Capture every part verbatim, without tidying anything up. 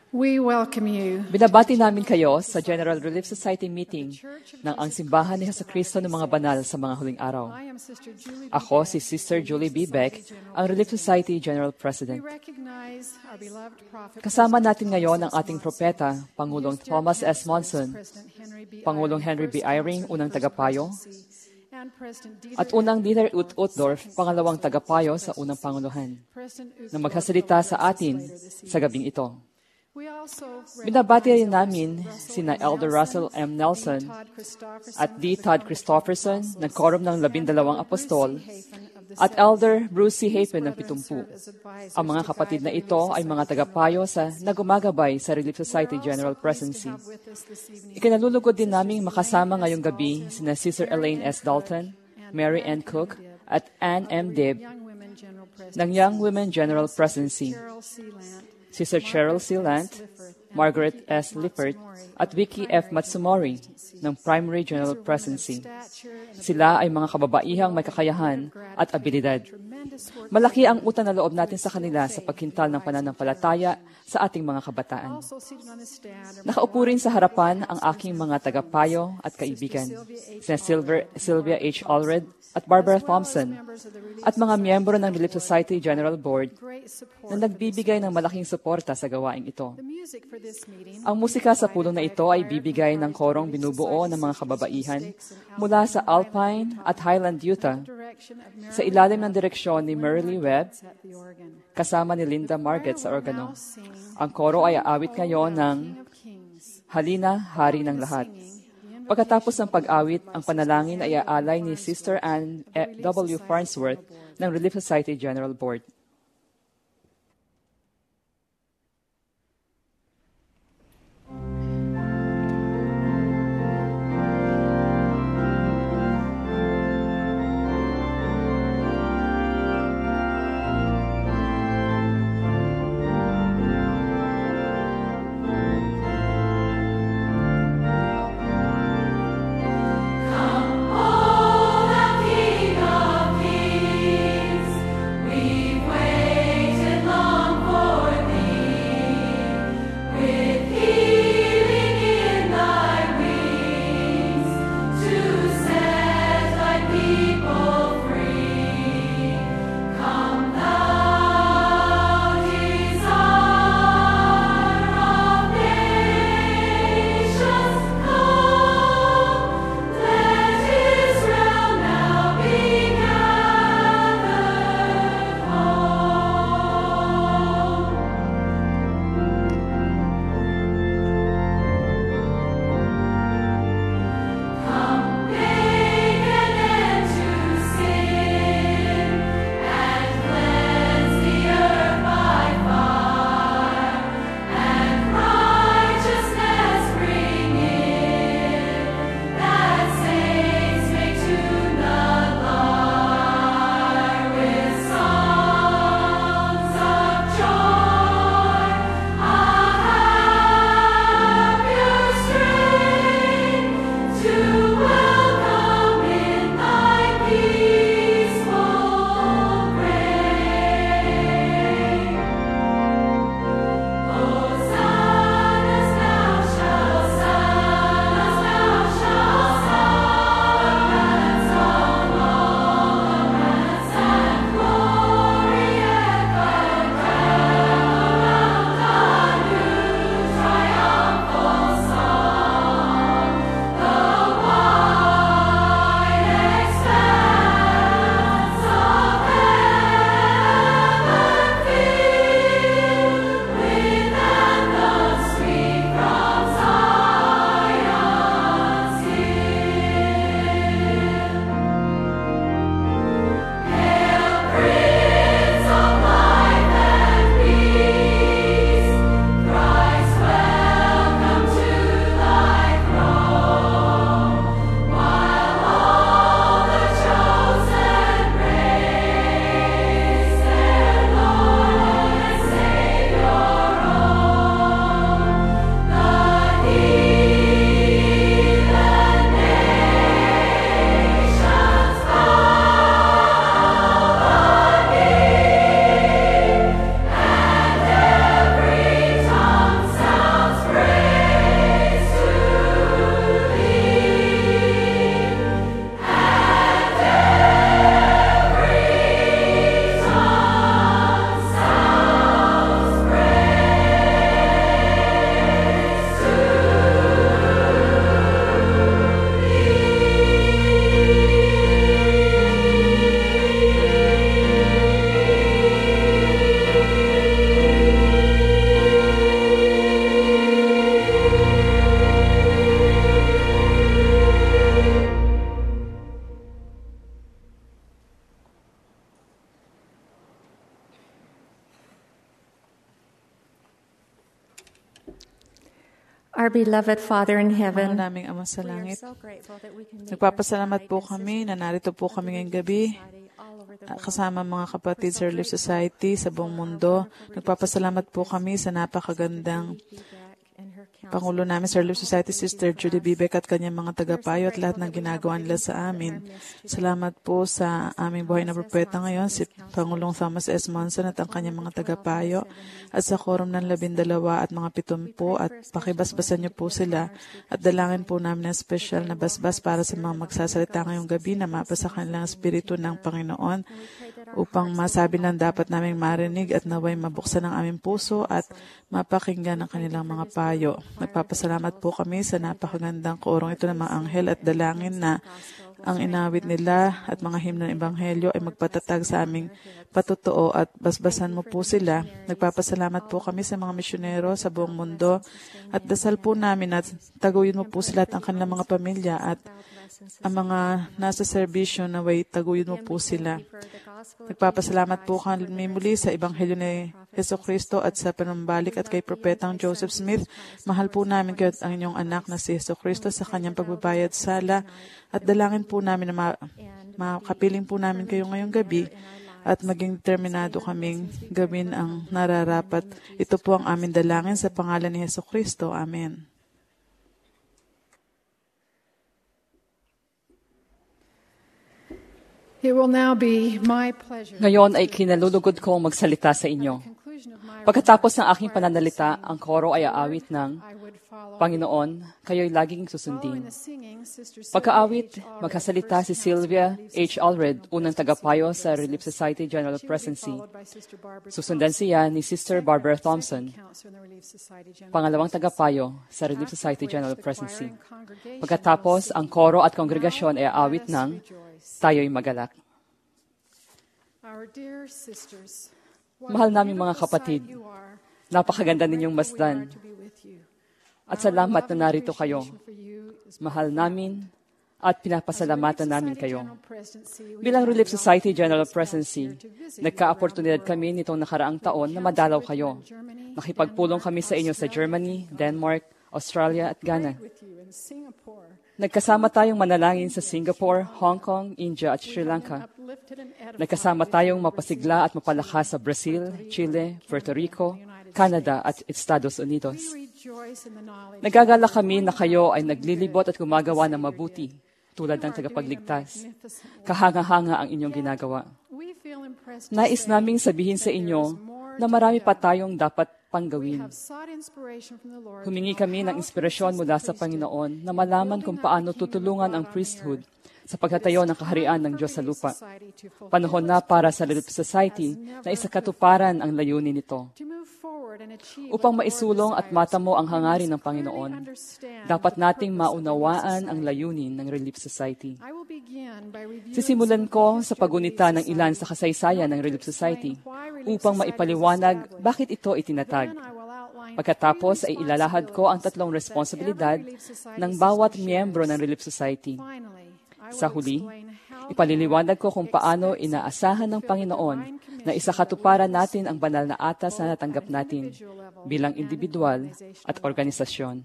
We welcome you. Binabati namin kayo sa General Relief Society meeting ng Ang Simbahan ni Jesucristo ng mga Banal sa mga huling araw. Ako si Sister Julie B. Beck, ang Relief Society General President. Kasama natin ngayon ang ating propeta, Pangulong Thomas S. Monson, Pangulong Henry B. Eyring, unang tagapayo, at unang Dieter Ut Uchtdorf, pangalawang tagapayo sa unang Panguluhan, na magsasalita sa atin sa gabing ito. Binabati rin namin sina Elder Russell M. Nelson at D. Todd Christofferson ng Quorum ng Labindalawang Apostol at Elder Bruce C. Hafen ng Pitumpu. Ang mga kapatid na ito ay mga tagapayo sa nagumagabay sa Relief Society General Presidency. Ikinalulugod din naming makasama ngayong gabi sina Sister Elaine S. Dalton, Mary Ann Cook at Ann M. Deb ng Young Women General Presidency, Sister Cheryl C. Lant, Margaret S. Lippert, at Vicky F. Matsumori ng Primary General Presidency. Sila ay mga kababaihang may kakayahan at abilidad. Malaki ang utang na loob natin sa kanila sa pagkintal ng pananampalataya sa ating mga kabataan. Nakaupo rin sa harapan ang aking mga tagapayo at kaibigan, sina Sylvia H. Allred at Barbara Thompson, at mga miyembro ng Relief Society General Board na nagbibigay ng malaking suporta sa gawaing ito. Ang musika sa pulong na ito ay bibigay ng korong binubuo ng mga kababaihan mula sa Alpine at Highland, Utah, sa ilalim ng direksyon ni Merle Webb, kasama ni Linda Marget sa organo. Ang koro ay aawit ngayon ng Halina, Hari ng Lahat. Pagkatapos ng pag-awit, ang panalangin ay aalay ni Sister Ann W. Farnsworth ng Relief Society General Board. We Our beloved Father in Mahal heaven, naming Ama sa we are langit, so grateful that we can make nagpapasalamat po our kami na narito po kami ngayong gabi all over the ah, world. kasama mga kapatid sa Relief Society sa buong mundo. Nagpapasalamat po kami sa napakagandang Pangulo namin sa Relief Society, Sister Julie Bibek at kanyang mga tagapayo at lahat ng ginagawa nila sa amin. Salamat po sa aming buhay na propeta ngayon, si Pangulong Thomas S. Monson at ang kanyang mga tagapayo at sa quorum ng labindalawa at mga pitumpo at pakibasbasan niyo po sila at dalangin po namin ng special na basbas para sa mga magsasalita ngayong gabi na mapasa kanilang espiritu ng Panginoon upang masabi lang dapat naming marinig at naway mabuksan ang aming puso at mapakinggan ang kanilang mga payo. Nagpapasalamat po kami sa napakagandang koorong ito ng mga anghel at dalangin na ang inawit nila at mga himno ng Ebanghelyo ay magpatatag sa aming patutuo at basbasan mo po sila. Nagpapasalamat po kami sa mga misyonero sa buong mundo at dasal po namin at taguyin mo po sila at ang kanilang mga pamilya at ang mga nasa serbisyo na way taguyin mo po sila. Nagpapasalamat po kami muli sa Ebanghelyo ni Jesucristo at sa panumbalik at kay Propetang Joseph Smith. Mahal po namin kayo at ang inyong anak na si Jesucristo sa kanyang pagbabayad sala at dalangin po namin na ma- makapiling po namin kayo ngayong gabi at maging determinado kaming gawin ang nararapat. Ito po ang aming dalangin sa pangalan ni Jesucristo. Amen. It will now be my pleasure. Ngayon ay kinalulugod kong magsalita sa inyo. Pagkatapos ng aking pananalita, ang koro ay aawit ng Panginoon, kayo'y laging susundin. Pagkaawit, magkasalita si Sylvia H. Allred, unang tagapayo sa Relief Society General Presidency. Susundan siya ni Sister Barbara Thompson, pangalawang tagapayo sa Relief Society General Presidency. Pagkatapos, ang koro at kongregasyon ay aawit ng Tayo'y Magalak. Mahal naming mga kapatid, napakaganda ninyong masdan. At salamat na narito kayo. Mahal namin at pinapasalamatan namin kayo. Bilang Relief Society General Presidency, nagka-oportunidad kami nitong nakaraang taon na madalaw kayo. Nakipagpulong kami sa inyo sa Germany, Denmark, Australia at Ghana. Nagkasama tayong manalangin sa Singapore, Hong Kong, India at Sri Lanka. Nagkasama tayong mapasigla at mapalakas sa Brazil, Chile, Puerto Rico, Canada at Estados Unidos. Nagagala kami na kayo ay naglilibot at gumagawa ng mabuti tulad ng tagapagligtas. Kahanga-hanga ang inyong ginagawa. Nais naming sabihin sa inyo na marami pa tayong dapat panggawin. Humingi kami ng inspirasyon mula sa Panginoon na malaman kung paano tutulungan ang priesthood sa pagtatayo ng kaharian ng Diyos sa lupa. Panahon na para sa Relief Society na isakatuparan ang layunin nito. Upang maisulong at matamo ang hangarin ng Panginoon, dapat nating maunawaan ang layunin ng Relief Society. Sisimulan ko sa pagunita ng ilan sa kasaysayan ng Relief Society upang maipaliwanag bakit ito itinatag. Pagkatapos ay ilalahad ko ang tatlong responsibilidad ng bawat miyembro ng Relief Society. Sa huli, ipaliliwanag ko kung paano inaasahan ng Panginoon na isakatuparan natin ang banal na atas na natanggap natin bilang individual at organisasyon.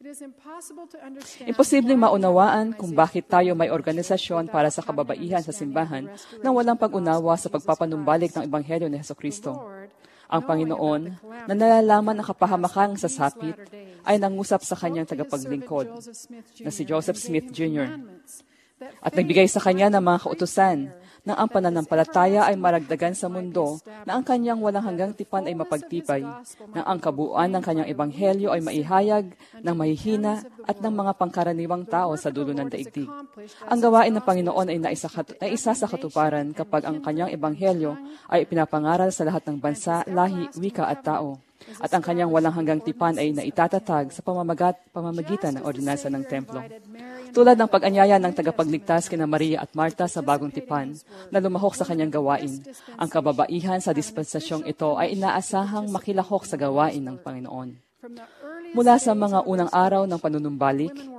Imposibleng maunawaan kung bakit tayo may organisasyon para sa kababaihan sa simbahan nang walang pag-unawa sa pagpapanumbalik ng Ebanghelyo ni Jesucristo. Ang Panginoon, na nalalaman ang kapahamakang sasapit, ay nangusap sa kanyang tagapaglingkod, na si Joseph Smith Junior At nagbigay sa kanya ng mga kautusan na ang pananampalataya ay maragdagan sa mundo, na ang kanyang walang hanggang tipan ay mapagtibay, na ang kabuuan ng kanyang ebanghelyo ay maihayag ng mahihina at ng mga pangkaraniwang tao sa dulo ng daigdig. Ang gawain ng Panginoon ay naisa, ay isa sa katuparan kapag ang kanyang ebanghelyo ay ipinapangaral sa lahat ng bansa, lahi, wika at tao. At ang kanyang walang hanggang tipan ay naitatatag sa pamamagat, pamamagitan ng ordinansa ng templo. Tulad ng pag-anyaya ng tagapagligtas kina Maria at Marta sa bagong tipan na lumahok sa kanyang gawain, ang kababaihan sa dispensasyong ito ay inaasahang makilahok sa gawain ng Panginoon. Mula sa mga unang araw ng panunumbalik,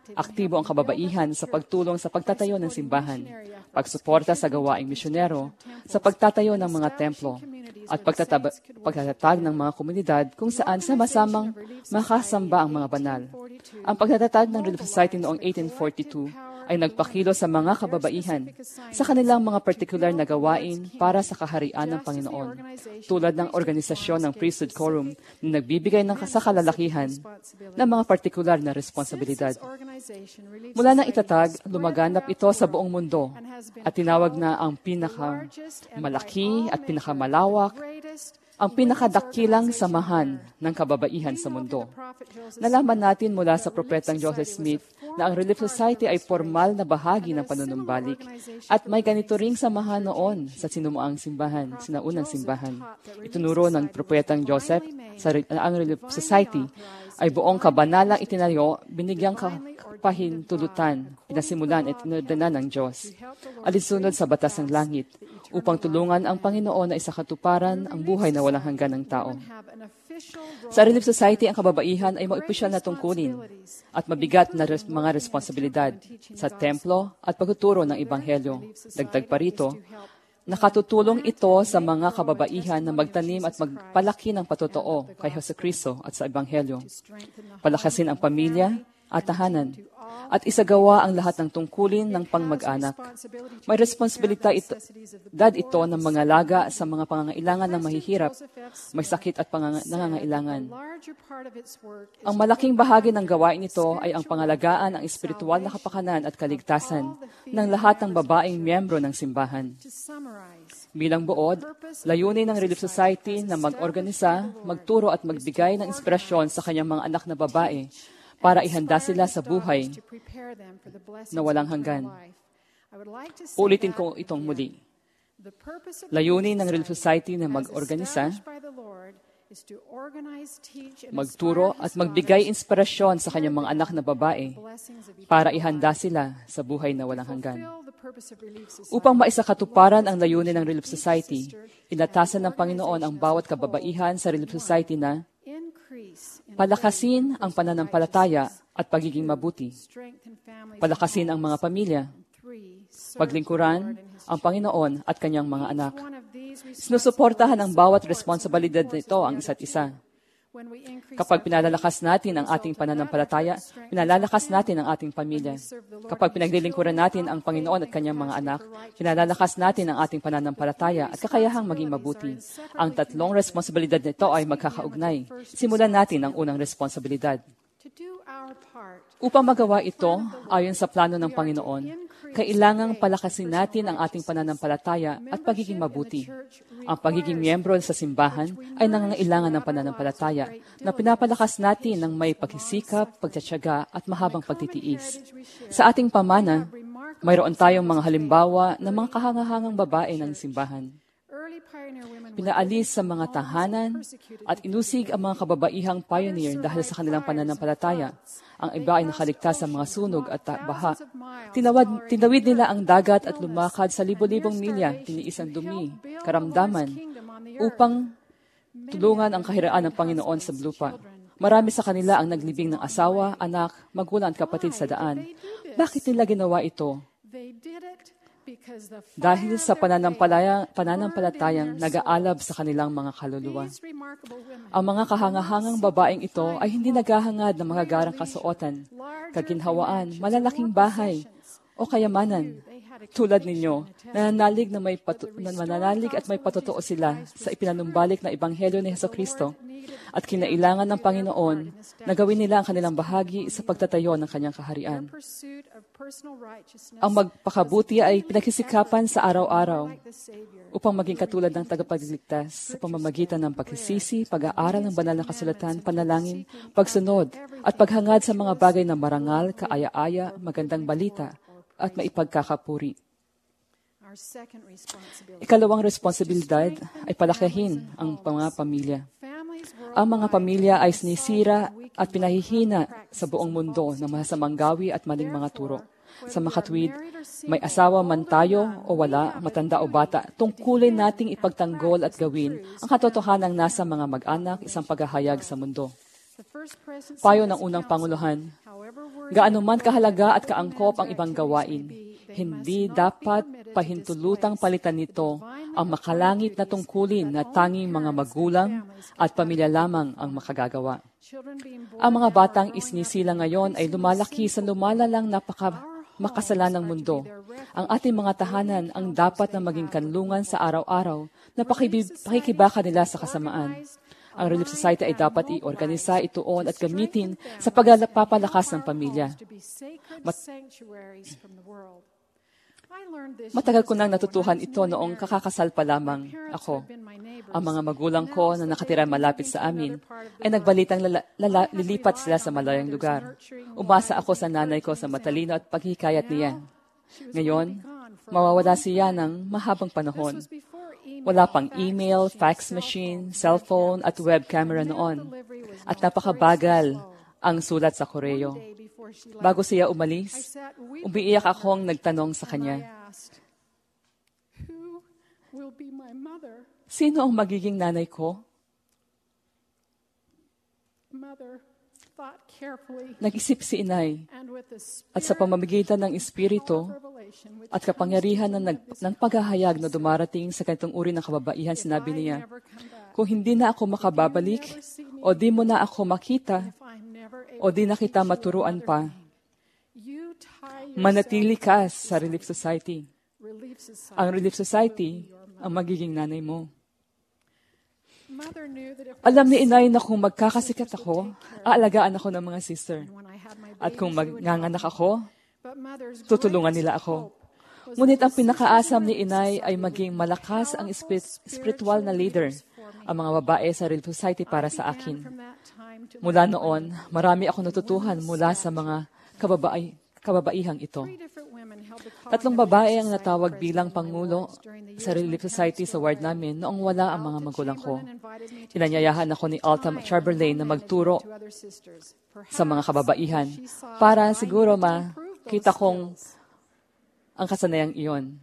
Aktibo ang kababaihan sa pagtulong sa pagtatayo ng simbahan, pagsuporta sa gawaing misyonero, sa pagtatayo ng mga templo, at pagtatab- pagtatatag ng mga komunidad kung saan sama-samang makasamba ang mga banal. Ang pagtatatag ng Relief Society noong eighteen forty-two ay nagpakilo sa mga kababaihan sa kanilang mga partikular na gawain para sa kaharian ng Panginoon, tulad ng organisasyon ng Priesthood Quorum na nagbibigay ng sa kalalakihan ng mga partikular na responsibilidad. Mula nang itatag, lumaganap ito sa buong mundo at tinawag na ang pinakamalaki at pinakamalawak, ang pinakadakilang samahan ng kababaihan sa mundo. Nalaman natin mula sa propetang Joseph Smith na ang Relief Society ay formal na bahagi ng panunumbalik at may ganito ring samahan noon sa sinumaang simbahan, sinaunang simbahan. Itunuro ng propetang Joseph sa ang Relief Society ay buong kabanalang itinayo, binigyang pahintulutan, pinasimulan at inordena ng Diyos, alinsunod sa batas ng langit, upang tulungan ang Panginoon na isakatuparan ang buhay na walang hanggan ng tao. Sa Relief Society, ang kababaihan ay maupisyal na tungkulin at mabigat na res- mga responsibilidad sa templo at pagtuturo ng Ebanghelyo. Dagdag pa rito, nakatutulong ito sa mga kababaihan na magtanim at magpalaki ng patotoo kay Jesucristo at sa Ebanghelyo. Palakasin ang pamilya at tahanan, at isagawa ang lahat ng tungkulin ng pangmag-anak. May responsibilidad ito, dad ito ng mga laga sa mga pangangailangan ng mahihirap, may sakit at pangang- nangangailangan. Ang malaking bahagi ng gawain nito ay ang pangalagaan ng espiritual na kapakanan at kaligtasan ng lahat ng babaeng miyembro ng simbahan. Bilang buod, layunin ng Relief Society na mag-organisa, magturo at magbigay ng inspirasyon sa kanyang mga anak na babae para ihanda sila sa buhay na walang hanggan. Ulitin ko itong muli. Layunin ng Relief Society na mag-organisa, magturo at magbigay inspirasyon sa kanyang mga anak na babae para ihanda sila sa buhay na walang hanggan. Upang maisakatuparan ang layunin ng Relief Society, inatasan ng Panginoon ang bawat kababaihan sa Relief Society na palakasin ang pananampalataya at pagiging mabuti. Palakasin ang mga pamilya. Paglingkuran ang Panginoon at kanyang mga anak. Sinusuportahan ang bawat responsibilidad nito ang isa't isa. Kapag pinalalakas natin ang ating pananampalataya, pinalalakas natin ang ating pamilya. Kapag pinaglilingkuran natin ang Panginoon at kanyang mga anak, pinalalakas natin ang ating pananampalataya at kakayahang maging mabuti. Ang tatlong responsibilidad nito ay magkakaugnay. Simulan natin ang unang responsibilidad. Upang magawa ito, ayon sa plano ng Panginoon, kailangang palakasin natin ang ating pananampalataya at pagiging mabuti. Ang pagiging miyembro sa simbahan ay nangangailangan ng pananampalataya na pinapalakas natin ng may pagsisikap, pagtsatsaga at mahabang pagtitiis. Sa ating pamana, mayroon tayong mga halimbawa ng mga kahangahangang babae ng simbahan. Pinaalis sa mga tahanan at inusig ang mga kababaihang pioneer dahil sa kanilang pananampalataya. Ang iba ay nakaligtas sa mga sunog at baha. Tinawad, tinawid nila ang dagat at lumakad sa libo-libong milya, tiniis ang dumi, karamdaman, upang tulungan ang kahiraan ng Panginoon sa lupa. Marami sa kanila ang naglibing ng asawa, anak, magulang at kapatid sa daan. Bakit nila ginawa ito? Dahil sa pananampalatayang, pananampalatayang nag-aalab sa kanilang mga kaluluwa. Ang mga kahangahangang babaeng ito ay hindi naghahangad ng magagarang kasuotan, kaginhawaan, malalaking bahay, o kayamanan. Tulad ninyo, nananalig, na may patu- nananalig at may patotoo sila sa ipinanumbalik na Ebanghelyo ni Jesucristo at kinailangan ng Panginoon na gawin nila ang kanilang bahagi sa pagtatayo ng kanyang kaharian. Ang magpakabuti ay pinagsisikapan sa araw-araw upang maging katulad ng tagapagligtas sa pamamagitan ng pagsisisi, pag-aaral ng banal na kasulatan, panalangin, pagsunod, at paghangad sa mga bagay na marangal, kaaya-aya, magandang balita, at maipagkakapuri. Ikalawang responsibilidad ay palakihin ang mga pamilya. Ang mga pamilya ay sinisira at pinahihina sa buong mundo ng masasamang gawi at maling mga turo. Sa makatwid, may asawa man tayo o wala, matanda o bata, tungkulin nating ipagtanggol at gawin ang katotohanang nasa mga mag-anak, isang paghahayag sa mundo. Payo ng unang Panguluhan, Gaano man kahalaga at kaangkop ang ibang gawain, hindi dapat pahintulutang palitan nito ang makalangit na tungkulin na tanging mga magulang at pamilya lamang ang makagagawa. Ang mga batang isnisila ngayon ay lumalaki sa lumalalang napaka makasalanang mundo. Ang ating mga tahanan ang dapat na maging kanlungan sa araw-araw na pakikibaka nila sa kasamaan. Ang Relief Society ay dapat i-organisa, ituon at gamitin sa pagpapalakas ng pamilya. Mat- Matagal ko nang natutuhan ito noong kakakasal pa lamang ako. Ang mga magulang ko na nakatira malapit sa amin ay nagbalitang lala, lala, lilipat sila sa malayong lugar. Umasa ako sa nanay ko sa matalino at paghikayat niya. Ngayon, mawawala siya ng mahabang panahon. Wala pang email, fax machine, cellphone at web camera noon. At napakabagal ang sulat sa koreo. Bago siya umalis, umiiyak akong nagtanong sa kanya, sino ang magiging nanay ko? Nag-isip si inay at sa pamamagitan ng Espiritu at kapangyarihan ng, nag, ng paghahayag na dumarating sa ganitong uri ng kababaihan, sinabi niya, kung hindi na ako makababalik o di mo na ako makita o di na kita maturuan pa, manatili ka sa Relief Society. Ang Relief Society ang magiging nanay mo. Alam ni inay na kung magkakasikat ako, aalagaan ako ng mga sister. At kung magnganganak ako, tutulungan nila ako. Ngunit ang pinakaasam ni inay ay maging malakas ang spiritual na leader, ang mga babae sa Relief Society para sa akin. Mula noon, marami ako natutuhan mula sa mga kababae, kababaihang ito. Tatlong babae ang natawag bilang pangulo sa Relief Society sa ward namin noong wala ang mga magulang ko. Inanyayahan ako ni Alta Chamberlain na magturo sa mga kababaihan para siguro makita kong ang kasanayang iyon.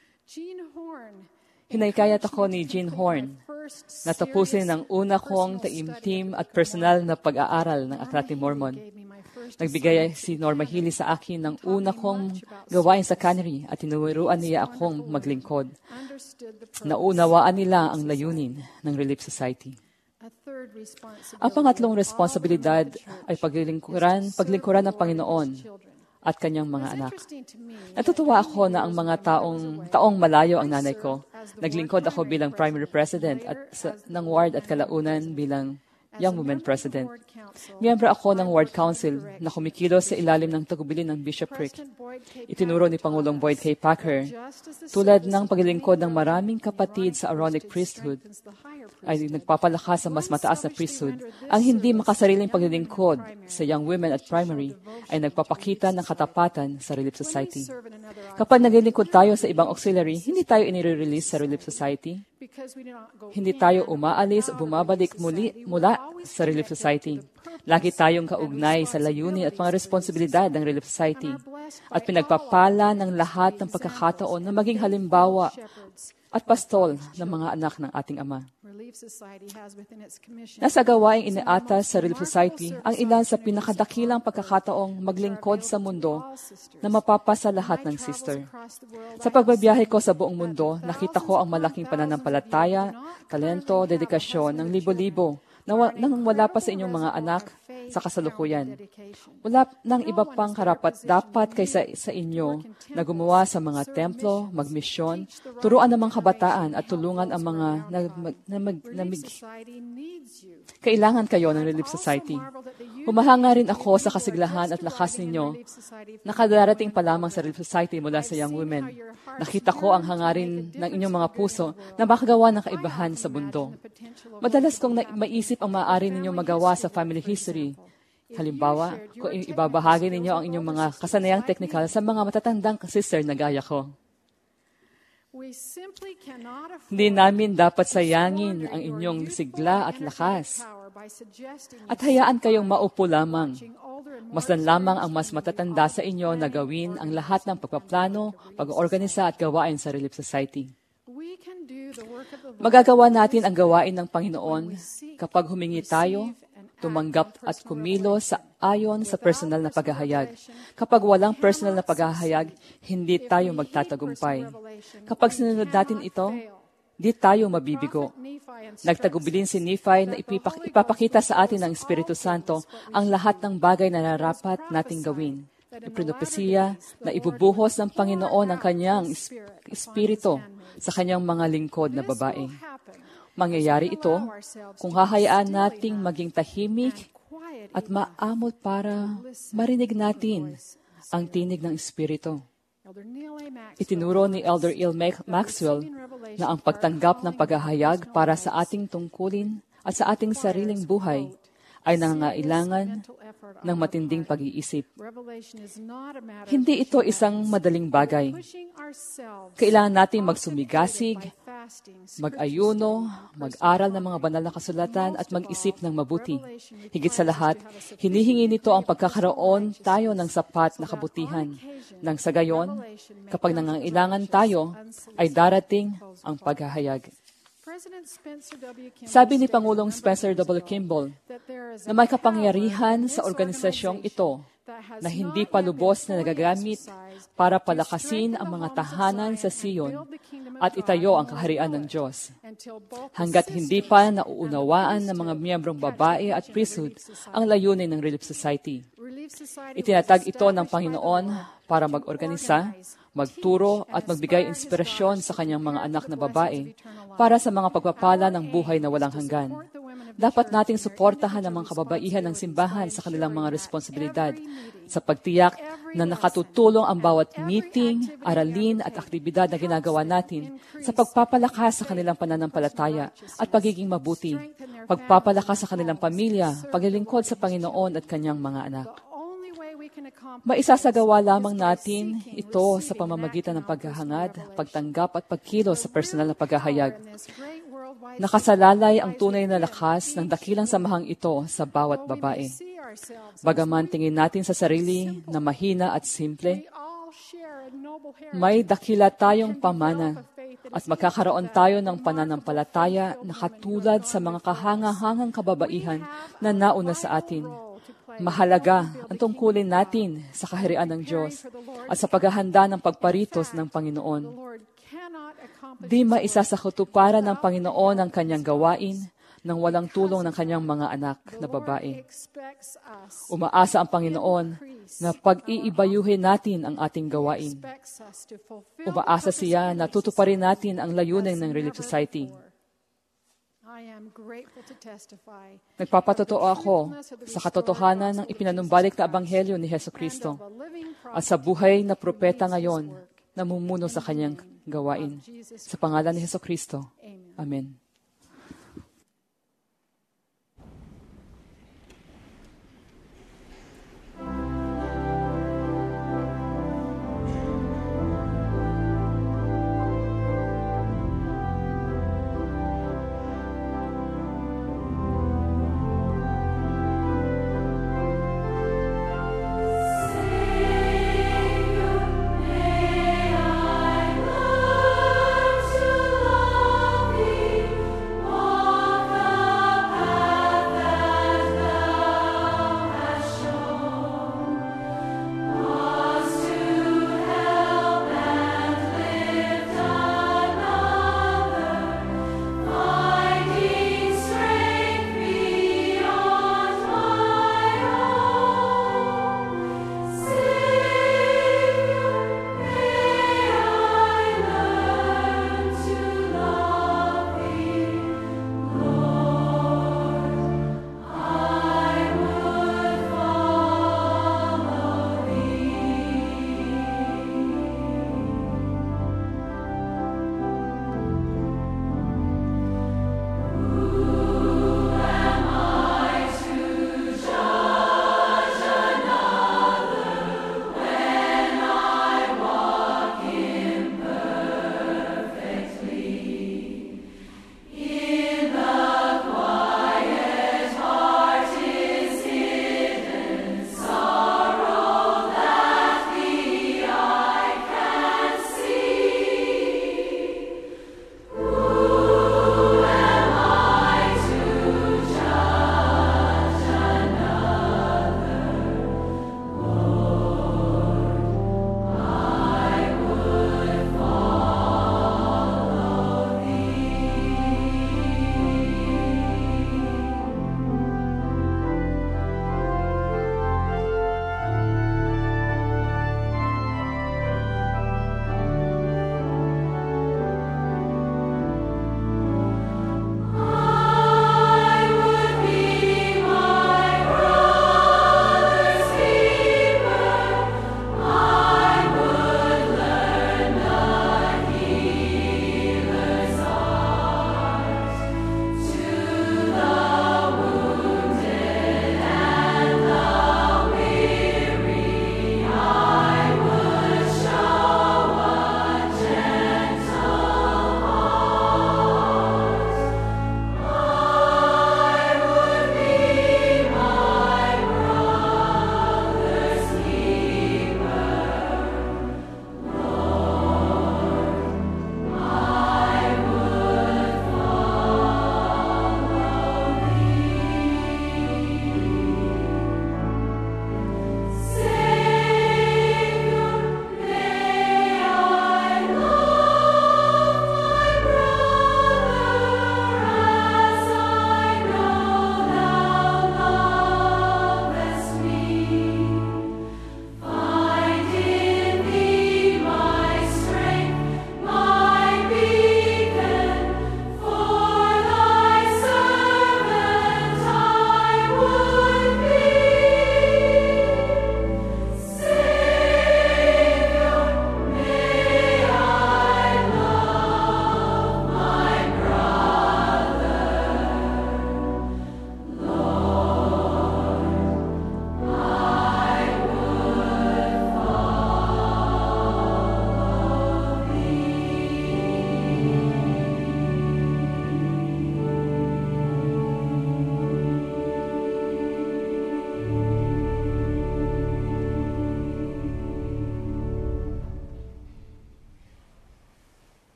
Hinahikayat ako ni Jean Horn na tapusin ang una kong taimtim at personal na pag-aaral ng Aklat ni Mormon. Nagbigay si Norma Healy sa akin ng una kong gawain sa cannery at tinuruan niya akong maglingkod. Naunawaan nila ang layunin ng Relief Society. Ang pangatlong responsibilidad ay paglingkuran, paglingkuran ng Panginoon at kanyang mga anak. Natutuwa ako na ang mga taong, taong malayo ang nanay ko. Naglingkod ako bilang primary president at sa, ng ward at kalaunan bilang Young Women President. Miyembro ako ng Ward Council na kumikilos sa ilalim ng tagubilin ng bishopric. Itinuro ni Pangulong Boyd K. Packer, tulad ng paglilingkod ng maraming kapatid sa Aaronic priesthood, ay nagpapalakas sa mas mataas na priesthood. Ang hindi makasariling paglilingkod sa Young Women at Primary ay nagpapakita ng katapatan sa Relief Society. Kapag naglilingkod tayo sa ibang auxiliary, hindi tayo inire-release sa Relief Society. Hindi tayo umaalis o bumabalik muli mula sa Relief Society. Lagi tayong kaugnay sa layunin at mga responsibilidad ng Relief Society at pinagpapala ng lahat ng pagkakataon na maging halimbawa at pastol ng mga anak ng ating Ama. Nasa gawaing iniatas sa Relief Society ang ilan sa pinakadakilang pagkakataong maglingkod sa mundo na mapapasa lahat ng sister. Sa pagbabiyahe ko sa buong mundo, nakita ko ang malaking pananampalataya, talento, dedikasyon ng libo-libo na nang wala pa sa inyong mga anak sa kasalukuyan. Wala nang iba pang karapat-dapat kaysa sa inyo na gumawa sa mga templo, magmisyon, turuan ng mga kabataan at tulungan ang mga na, na, na, na, na kailangan kayo ng Relief Society. Humahanga rin ako sa kasiglahan at lakas ninyo. Nakadarating pa lamang sa Relief Society mula sa Young Women. Nakita ko ang hangarin ng inyong mga puso na makagawa ng kaibahan sa mundo. Madalas kong na- maisip ang maaari ninyong magawa sa family history. Halimbawa, kung ibabahagi ninyo ang inyong mga kasanayang technical sa mga matatandang sister na gaya ko. Hindi namin dapat sayangin ang inyong sigla at lakas. At hayaan kayong maupo lamang. Masdan lamang ang mas matatanda sa inyo na gawin ang lahat ng pagpaplano, pag-organisa at gawain sa Relief Society. Magagawa natin ang gawain ng Panginoon kapag humingi tayo, tumanggap at kumilos sa ayon sa personal na paghahayag. Kapag walang personal na paghahayag, hindi tayo magtatagumpay. Kapag sinunod natin ito, di tayo mabibigo. Nagtagubilin si Nephi na ipipak- ipapakita sa atin ng Espiritu Santo ang lahat ng bagay na narapat nating gawin. Ipinopesiya na ibubuhos ng Panginoon ang kanyang Espiritu sa kanyang mga lingkod na babae. Mangyayari ito kung hahayaan nating maging tahimik at maamot para marinig natin ang tinig ng Espiritu. Itinuro ni Elder Neil Maxwell na ang pagtanggap ng paghahayag para sa ating tungkulin at sa ating sariling buhay ay nangangailangan ng matinding pag-iisip. Hindi ito isang madaling bagay. Kailangan nating magsumigasig, mag-ayuno, mag-aral ng mga banal na kasulatan at mag-isip ng mabuti. Higit sa lahat, hinihingi nito ang pagkakaroon tayo ng sapat na kabutihan. Nang sa gayon, kapag nangangailangan tayo, ay darating ang paghahayag. Sabi ni Pangulong Spencer W. Kimball na may kapangyarihan sa organisasyong ito na hindi pa lubos na nagagamit para palakasin ang mga tahanan sa Sion at itayo ang kaharian ng Diyos. Hanggat hindi pa nauunawaan ng mga miyembrong babae at priesthood ang layunin ng Relief Society. Itinatag ito ng Panginoon para mag-organisa, magturo at magbigay inspirasyon sa kanyang mga anak na babae para sa mga pagpapala ng buhay na walang hanggan. Dapat nating suportahan ang mga kababaihan ng simbahan sa kanilang mga responsibilidad sa pagtiyak na nakatutulong ang bawat meeting, aralin at aktibidad na ginagawa natin sa pagpapalakas sa kanilang pananampalataya at pagiging mabuti, pagpapalakas sa kanilang pamilya, paglilingkod sa Panginoon at kanyang mga anak. Maisasagawa lamang natin ito sa pamamagitan ng paghahangad, pagtanggap at pagkilos sa personal na paghahayag. Nakasalalay ang tunay na lakas ng dakilang samahang ito sa bawat babae. Bagaman tingin natin sa sarili na mahina at simple, may dakila tayong pamana at magkakaroon tayo ng pananampalataya na katulad sa mga kahangahangang kababaihan na nauna sa atin. Mahalaga ang tungkulin natin sa kaharian ng Diyos at sa paghahanda ng pagparitos ng Panginoon. Di maisasakatuparan ng Panginoon ang kanyang gawain nang walang tulong ng kanyang mga anak na babae. Umaasa ang Panginoon na pag-iibayuhin natin ang ating gawain. Umaasa siya na tutuparin natin ang layunin ng Relief Society. Nagpapatotoo ako sa katotohanan ng ipinanumbalik na Ebanghelyo ni Hesus Kristo at sa buhay na propeta ngayon na mumuno sa kanyang gawain. Sa pangalan ni Hesus Kristo. Amen. May I learn to love thee.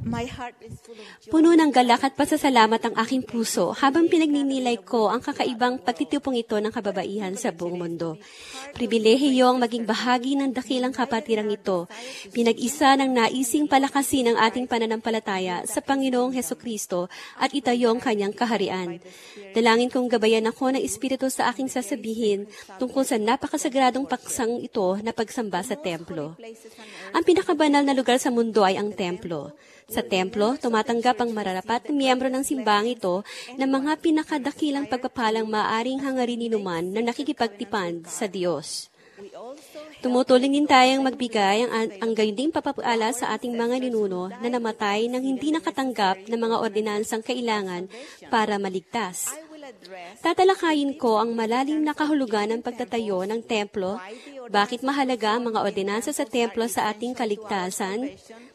Puno ng galak at pasasalamat ang aking puso habang pinagninilay ko ang kakaibang pagtitipong ito ng kababaihan sa buong mundo. Pribilehiyong maging bahagi ng dakilang kapatirang ito, pinag-isa ng naising palakasin ang ating pananampalataya sa Panginoong Hesukristo at itayo ang kanyang kaharian. Dalangin kong gabayan ako ng Espiritu sa aking sasabihin tungkol sa napakasagradong paksang ito na pagsamba sa templo. Ang pinakabanal na lugar sa mundo ay ang templo. Sa templo, tumatanggap ang mararapat na miyembro ng simbang ito ng mga pinakadakilang pagpapalang maaaring hangarin ni numan na nakikipagtipan sa Diyos. Tumutulong din tayong magbigay ang, ang gayunding papapala sa ating mga ninuno na namatay nang hindi nakatanggap ng mga ordinansang kailangan para maligtas. Tatalakayin ko ang malalim na kahulugan ng pagtatayo ng templo, bakit mahalaga ang mga ordinansa sa templo sa ating kaligtasan,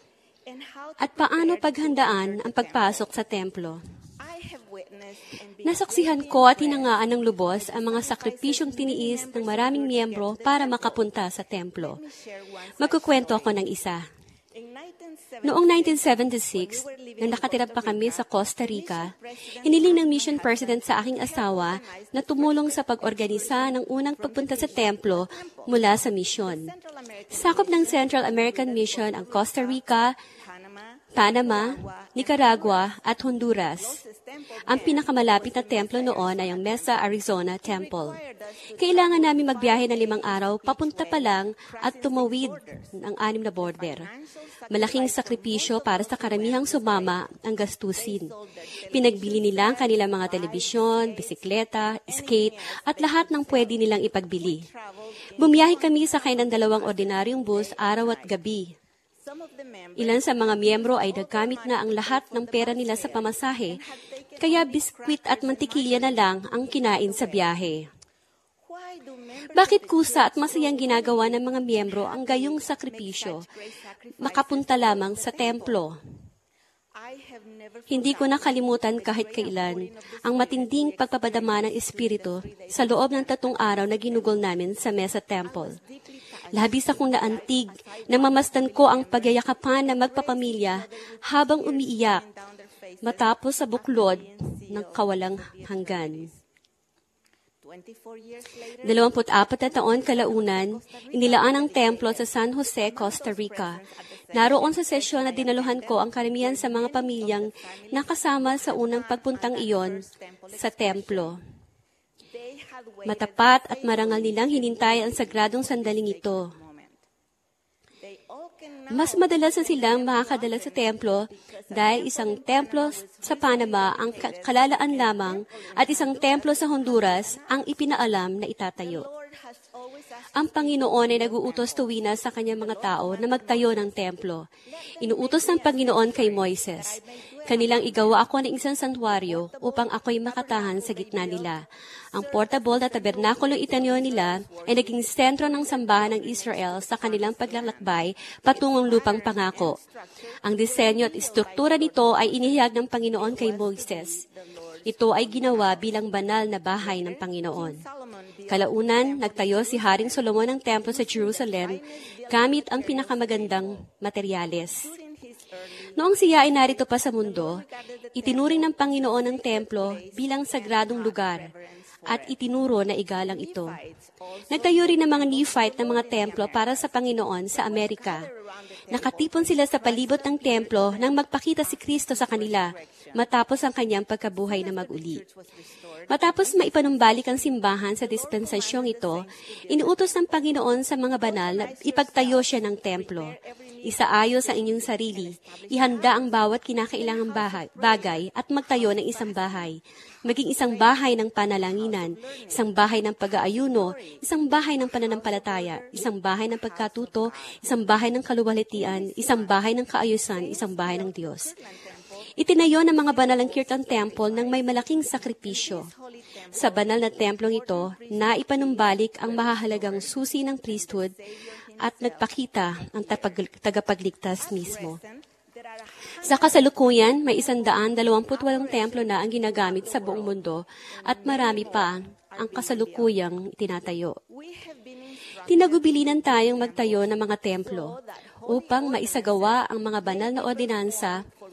at paano paghandaan ang pagpasok sa templo. Nasaksihan ko at hinangaan ng lubos ang mga sakripisyong tiniis ng maraming miyembro para makapunta sa templo. Magkukwento ako ng isa. Noong nineteen seventy-six, nang nakatira pa kami sa Costa Rica, hiniling ng mission president sa aking asawa na tumulong sa pag-organisa ng unang pagpunta sa templo mula sa misyon. Sakop ng Central American Mission ang Costa Rica, Panama, Nicaragua at Honduras. Ang pinakamalapit na templo noon ay ang Mesa, Arizona Temple. Kailangan namin magbiyahe ng limang araw papunta pa lang at tumawid ng anim na border. Malaking sakripisyo para sa karamihang sumama ang gastusin. Pinagbili nila ang kanilang mga telebisyon, bisikleta, skate at lahat ng pwede nilang ipagbili. Bumiyahe kami sakay ng dalawang ordinaryong bus araw at gabi. Ilan sa mga miyembro ay naggamit na ang lahat ng pera nila sa pamasahe, kaya biskwit at mantikilya na lang ang kinain sa biyahe. Bakit kusa at masayang ginagawa ng mga miyembro ang gayong sakripisyo? Makapunta lamang sa templo. Hindi ko nakalimutan kahit kailan ang matinding pagpapadama ng Espiritu sa loob ng tatong araw na ginugol namin sa Mesa Temple. Labis akong naantig nang mamastan ko ang pagyayakapan ng magpapamilya habang umiiyak matapos sa buklod ng kawalang hanggan. Dalawamput apat na taon kalaunan, inilaan ang templo sa San Jose, Costa Rica. Naroon sa sesyon na dinaluhan ko ang karamihan sa mga pamilyang nakasama sa unang pagpuntang iyon sa templo. Matapat at marangal nilang hinintay ang sagradong sandaling ito. Mas madalas na silang makakadala sa templo dahil isang templo sa Panama ang kalalaan lamang at isang templo sa Honduras ang ipinaalam na itatayo. Ang Panginoon ay nag-uutos tuwina sa kanyang mga tao na magtayo ng templo. Inuutos ng Panginoon kay Moises, "Kanilang igawa ako ng isang santuaryo upang ako'y makatahan sa gitna nila." Ang portable na tabernakulong itanyo nila ay naging sentro ng sambahan ng Israel sa kanilang paglalakbay patungong lupang pangako. Ang disenyo at istruktura nito ay inihayag ng Panginoon kay Moises. Ito ay ginawa bilang banal na bahay ng Panginoon. Kalaunan, nagtayo si Haring Solomon ng templo sa Jerusalem gamit ang pinakamagandang materyales. Noong siya ay narito pa sa mundo, itinuring ng Panginoon ang templo bilang sagradong lugar at itinuro na igalang ito. Nagtayo rin ng mga Nephite na mga templo para sa Panginoon sa Amerika. Nakatipon sila sa palibot ng templo nang magpakita si Kristo sa kanila matapos ang kanyang pagkabuhay na mag-uli. Matapos maipanumbalik ang simbahan sa dispensasyong ito, inuutos ng Panginoon sa mga banal na ipagtayo siya ng templo. Isaayos ang inyong sarili, ihanda ang bawat kinakailangang bahay, bagay at magtayo ng isang bahay. Maging isang bahay ng panalanginan, isang bahay ng pag-aayuno, isang bahay ng pananampalataya, isang bahay ng pagkatuto, isang bahay ng kaluwalhatian, isang bahay ng kaayusan, isang bahay ng Diyos. Itinayo ng mga banal ang Kirtan Temple ng may malaking sakripisyo. Sa banal na templong ito, naipanumbalik ang mahahalagang susi ng priesthood at nagpakita ang tapag- tagapagligtas mismo. Sa kasalukuyan, may isandaan dalawamput walong templo na ang ginagamit sa buong mundo at marami pa ang kasalukuyang tinatayo. Tinagubilinan tayong magtayo ng mga templo upang maisagawa ang mga banal na ordinansa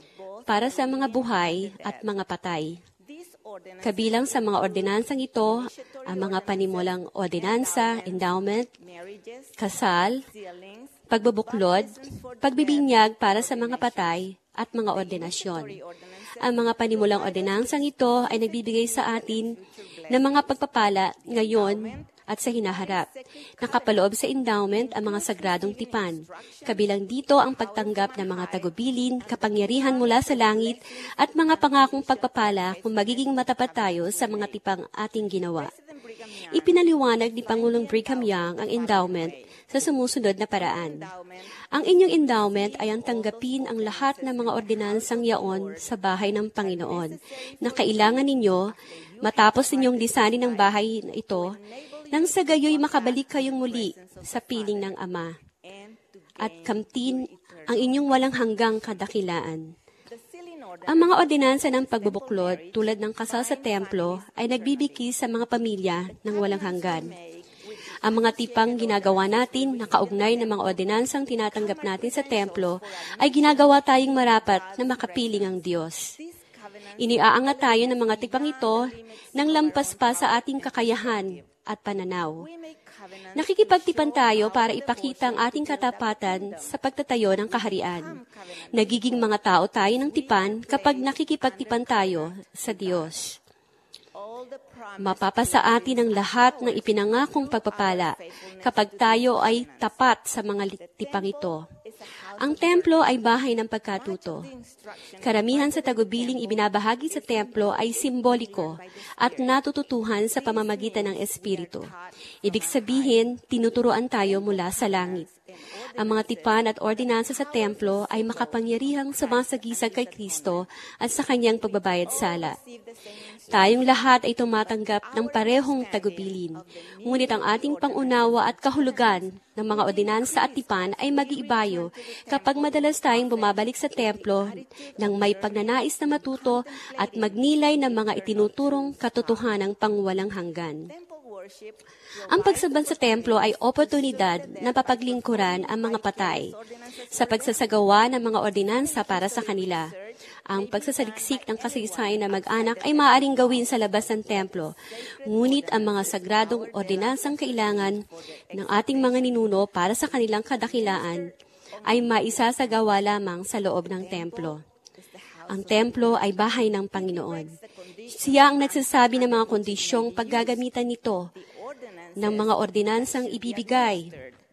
para sa mga buhay at mga patay. Kabilang sa mga ordinansang ito, ang mga panimulang ordinansa, endowment, kasal, pagbubuklod, pagbibinyag para sa mga patay, at mga ordinasyon. Ang mga panimulang ordinansang ito ay nagbibigay sa atin ng mga pagpapala ngayon at sa hinaharap. Nakapaloob sa endowment ang mga sagradong tipan. Kabilang dito ang pagtanggap ng mga tagubilin, kapangyarihan mula sa langit, at mga pangakong pagpapala kung magiging matapat tayo sa mga tipang ating ginawa. Ipinaliwanag ni Pangulong Brigham Young ang endowment sa sumusunod na paraan. Ang inyong endowment ay ang tanggapin ang lahat ng mga ordinansang yaon sa bahay ng Panginoon na kailangan ninyo matapos ninyong lisanin ang bahay na ito nang sa gayoy makabalik kayong muli sa piling ng Ama at kamtin ang inyong walang hanggang kadakilaan. Ang mga ordinansa ng pagbubuklod tulad ng kasal sa templo ay nagbibigay sa mga pamilya ng walang hanggan. Ang mga tipang ginagawa natin na kaugnay ng mga ordinansang tinatanggap natin sa templo ay ginagawa tayong marapat na makapiling ang Diyos. Iniaangat tayo ng mga tipang ito nang lampas pa sa ating kakayahan at pananaw. Nakikipagtipan tayo para ipakita ang ating katapatan sa pagtatayo ng kaharian. Nagiging mga tao tayo ng tipan kapag nakikipagtipan tayo sa Diyos. Mapapasa atin ang lahat ng ipinangakong pagpapala kapag tayo ay tapat sa mga tipang ito. Ang templo ay bahay ng pagkatuto. Karamihan sa tagubiling ibinabahagi sa templo ay simboliko at natututuhan sa pamamagitan ng Espiritu. Ibig sabihin, tinuturuan tayo mula sa langit. Ang mga tipan at ordinansa sa templo ay makapangyarihang sumasagisag kay Kristo at sa kanyang pagbabayad sala. Tayong lahat ay tumatanggap ng parehong tagubilin. Ngunit ang ating pangunawa at kahulugan ng mga ordinansa at tipan ay mag-iibayo kapag madalas tayong bumabalik sa templo nang may pagnanais na matuto at magnilay ng mga itinuturong katotohanang pangwalang hanggan. Ang pagsamba sa templo ay oportunidad na papaglingkuran ang mga patay sa pagsasagawa ng mga ordinansa para sa kanila. Ang pagsasaliksik ng kasaysayan ng mag-anak ay maaaring gawin sa labas ng templo, ngunit ang mga sagradong ordinansang kailangan ng ating mga ninuno para sa kanilang kadakilaan ay maisasagawa lamang sa loob ng templo. Ang templo ay bahay ng Panginoon. Siya ang nagsasabi ng mga kondisyong paggagamitan nito ng mga ordinansang ibibigay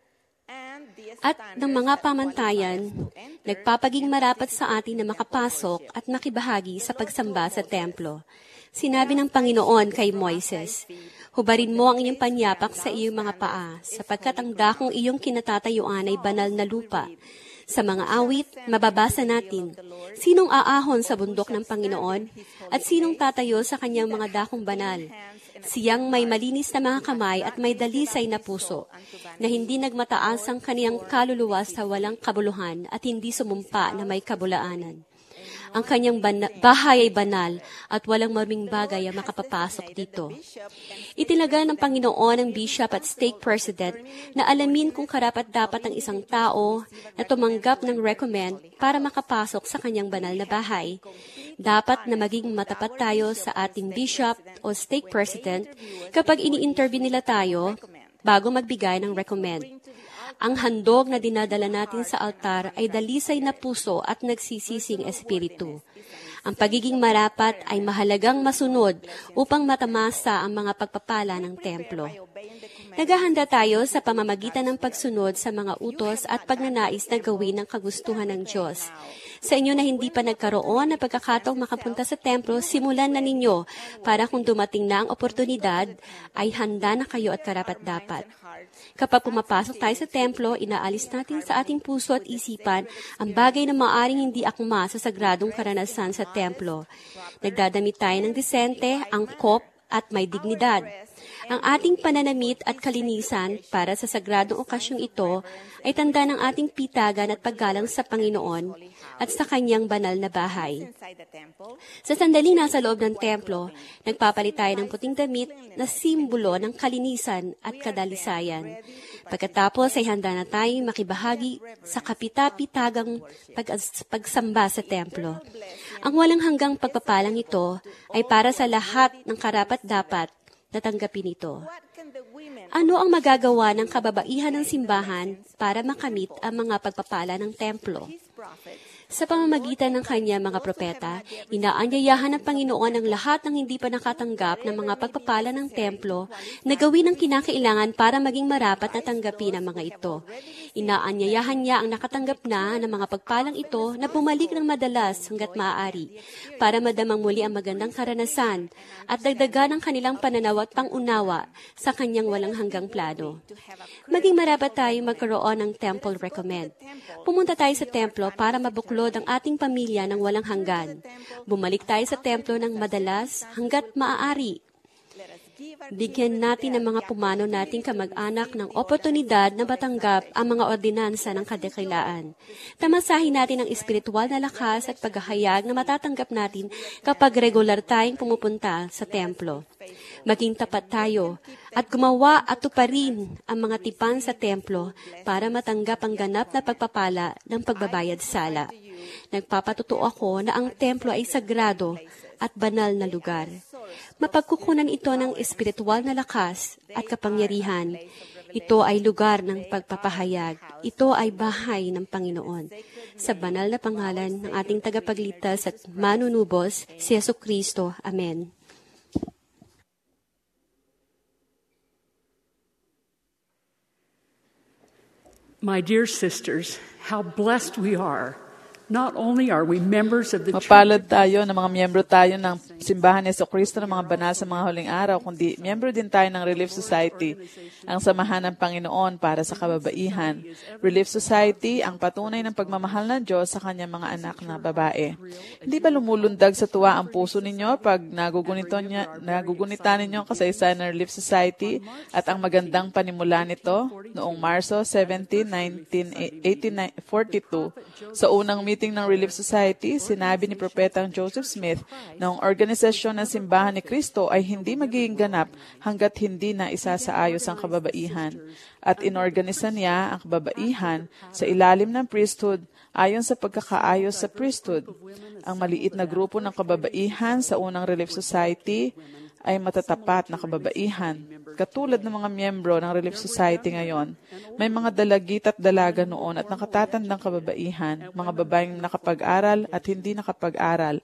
at ng mga pamantayan, nagpapaging marapat sa atin na makapasok at makibahagi sa pagsamba sa templo. Sinabi ng Panginoon kay Moises, "Hubarin mo ang inyong panyapak sa iyong mga paa, sapagkat ang dakong iyong kinatatayuan ay banal na lupa." Sa mga awit, mababasa natin, sinong aahon sa bundok ng Panginoon at sinong tatayo sa kanyang mga dakong banal? Siyang may malinis na mga kamay at may dalisay na puso, na hindi nagmataas ang kaniyang kaluluwa sa walang kabuluhan at hindi sumumpa na may kabulaanan. Ang kanyang bana- bahay ay banal at walang maruming bagay ang makapapasok dito. Itinaga ng Panginoon ang bishop at stake president na alamin kung karapat-dapat ang isang tao na tumanggap ng recommend para makapasok sa kanyang banal na bahay. Dapat na maging matapat tayo sa ating bishop o stake president kapag ini-interview nila tayo bago magbigay ng recommend. Ang handog na dinadala natin sa altar ay dalisay na puso at nagsisising espiritu. Ang pagiging marapat ay mahalagang masunod upang matamasa ang mga pagpapala ng templo. Naghahanda tayo sa pamamagitan ng pagsunod sa mga utos at pagnanais na gawin ng kagustuhan ng Diyos. Sa inyo na hindi pa nagkaroon ng pagkakataong makapunta sa templo, simulan na ninyo para kung dumating na ang oportunidad, ay handa na kayo at karapat-dapat. Kapag pumapasok tayo sa templo, inaalis natin sa ating puso at isipan ang bagay na maaaring hindi akma sa sagradong karanasan sa templo. Nagdadamit tayo ng disente, angkop, at may dignidad. Ang ating pananamit at kalinisan para sa sagradong okasyong ito ay tanda ng ating pitagan at paggalang sa Panginoon at sa Kanyang banal na bahay. Sa sandaling nasa loob ng templo, nagpapalit tayo ng puting damit na simbolo ng kalinisan at kadalisayan. Pagkatapos ay handa na tayong makibahagi sa kapita-pitagang pag- pagsamba sa templo. Ang walang hanggang pagpapalang ito ay para sa lahat ng karapat-dapat na tanggapin ito. Ano ang magagawa ng kababaihan ng simbahan para makamit ang mga pagpapala ng templo? Sa pamamagitan ng kanya mga propeta, inaanyayahan ng Panginoon ang lahat ng hindi pa nakatanggap ng mga pagpapala ng templo na gawin ang kinakailangan para maging marapat na tanggapin ang mga ito. Inaanyayahan niya ang nakatanggap na ng mga pagpalang ito na bumalik ng madalas hanggat maaari para madamang muli ang magandang karanasan at dagdagan ang kanilang pananaw at pangunawa sa kanyang walang hanggang plano. Maging marapat tayo magkaroon ng temple recommend. Pumunta tayo sa templo para mabuklod ang ating pamilya ng walang hanggan. Bumalik tayo sa templo ng madalas hanggat maaari. Bigyan natin ang mga pumanaw nating kamag-anak ng oportunidad na matanggap ang mga ordinansa ng kadakilaan. Tamasahin natin ang espiritual na lakas at paghahayag na matatanggap natin kapag regular tayong pumupunta sa templo. Maging tapat tayo at gumawa at tuparin ang mga tipan sa templo para matanggap ang ganap na pagpapala ng pagbabayad sala. Nagpapatuto ako na ang templo ay sagrado at banal na lugar. Mapagkukunan ito ng espiritual na lakas at kapangyarihan. Ito ay lugar ng pagpapahayag. Ito ay bahay ng Panginoon. Sa banal na pangalan ng ating tagapagligtas at manunubos, si Jesucristo. Amen. My dear sisters, how blessed we are. Not only are we members of the church, Mapalad tayo na mga miyembro tayo ng Simbahan ni Jesucristo ng mga banal sa mga huling araw, kundi miyembro din tayo ng Relief Society, ang samahan ng Panginoon para sa kababaihan. Relief Society ang patunay ng pagmamahal ng Diyos sa kanyang mga anak na babae. Hindi ba lumulundag sa tuwa ang puso ninyo pag nagugunito niya, nagugunitan ninyo ang kasaysayan ng Relief Society at ang magandang panimula nito noong Marso seventeenth, nineteen forty-two? Sa unang meeting ng Relief Society, sinabi ni Propetang Joseph Smith na ang organisasyon ng Simbahan ni Kristo ay hindi magiging ganap hanggat hindi na isasaayos ang kababaihan. At inorganisa niya ang kababaihan sa ilalim ng priesthood ayon sa pagkakaayos sa priesthood. Ang maliit na grupo ng kababaihan sa unang Relief Society ay matatapat na kababaihan. Katulad ng mga miyembro ng Relief Society ngayon, may mga dalagit at dalaga noon at nakatatandang kababaihan, mga babaeng nakapag-aral at hindi nakapag-aral.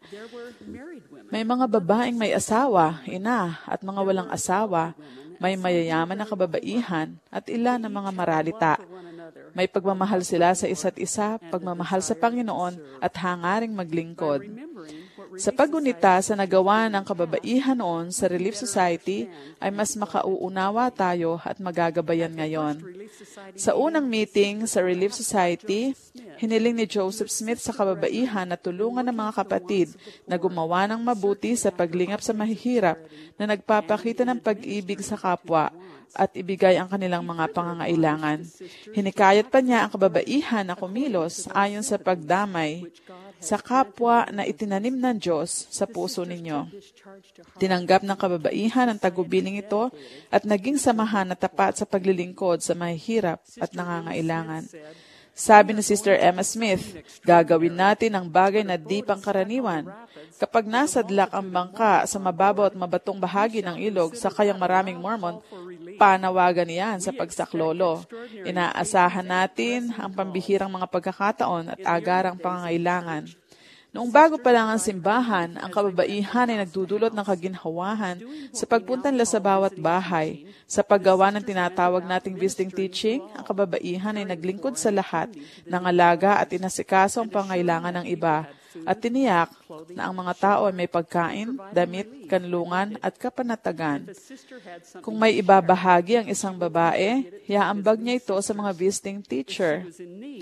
May mga babaeng may asawa, ina, at mga walang asawa, may mayayaman na kababaihan, at ilan na mga maralita. May pagmamahal sila sa isa't isa, pagmamahal sa Panginoon, at hangaring maglingkod. Sa paggunita sa nagawa ng kababaihan noon sa Relief Society, ay mas makauunawa tayo at magagabayan ngayon. Sa unang meeting sa Relief Society, hiniling ni Joseph Smith sa kababaihan na tulungan ng mga kapatid na gumawa ng mabuti sa paglingap sa mahihirap na nagpapakita ng pag-ibig sa kapwa at ibigay ang kanilang mga pangangailangan. Hinikayat pa niya ang kababaihan na kumilos ayon sa pagdamay sa kapwa na itinanim ng Diyos sa puso ninyo. Tinanggap ng kababaihan ang tagubiling ito at naging samahan na tapat sa paglilingkod sa mahihirap at nangangailangan. Sabi ni Sister Emma Smith, gagawin natin ang bagay na di pangkaraniwan. Kapag nasadlak ang bangka sa mababaw at mabatong bahagi ng ilog sa kayang maraming Mormon, panawagan niyan sa pagsaklolo. Inaasahan natin ang pambihirang mga pagkakataon at agarang pangangailangan. Noong bago pa lang ang simbahan, ang kababaihan ay nagdudulot ng kaginhawahan sa pagpunta nila sa bawat bahay. Sa paggawa ng tinatawag nating visiting teaching, ang kababaihan ay naglingkod sa lahat, nangalaga at inasikaso ang pangailangan ng iba, at tiniyak na ang mga tao ay may pagkain, damit, kanlungan at kapanatagan. Kung may ibabahagi ang isang babae, iaambag niya ito sa mga visiting teacher.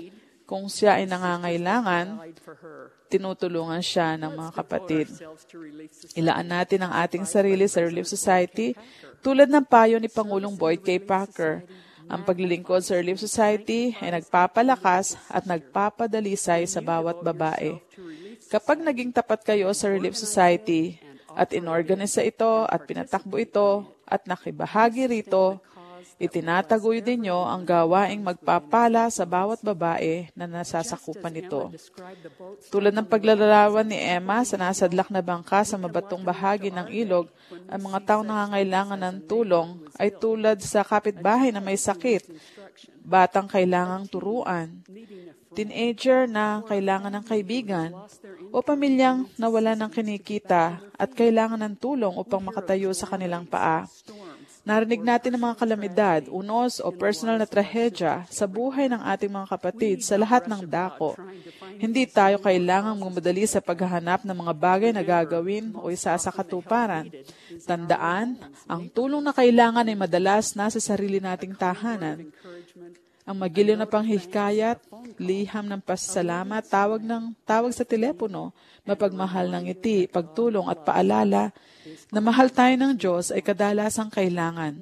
Kung siya ay nangangailangan, tinutulungan siya ng mga kapatid. Ilaan natin ang ating sarili sa Relief Society tulad ng payo ni Pangulong Boyd K. Packer. Ang paglilingkod sa Relief Society ay nagpapalakas at nagpapadalisay sa bawat babae. Kapag naging tapat kayo sa Relief Society at inorganisa ito at pinatakbo ito at nakibahagi rito, itinataguyod ninyo ang gawaing magpapala sa bawat babae na nasasakupan nito. Tulad ng paglalarawan ni Emma sa nasadlak na bangka sa mabatong bahagi ng ilog, ang mga taong nangangailangan ng tulong ay tulad sa kapitbahay na may sakit, batang kailangang turuan, teenager na kailangan ng kaibigan, o pamilyang nawala ng kinikita at kailangan ng tulong upang makatayo sa kanilang paa. Narinig natin ang mga kalamidad, unos o personal na trahedya sa buhay ng ating mga kapatid sa lahat ng dako. Hindi tayo kailangang magmadali sa paghahanap ng mga bagay na gagawin o isa sa katuparan. Tandaan, ang tulong na kailangan ay madalas nasa sarili nating tahanan. Ang magiliw na panghihikayat, liham ng pasasalamat, tawag ng tawag sa telepono, mapagmahal ng ngiti, pagtulong at paalala na mahal tayo ng Diyos ay kadalasang kailangan.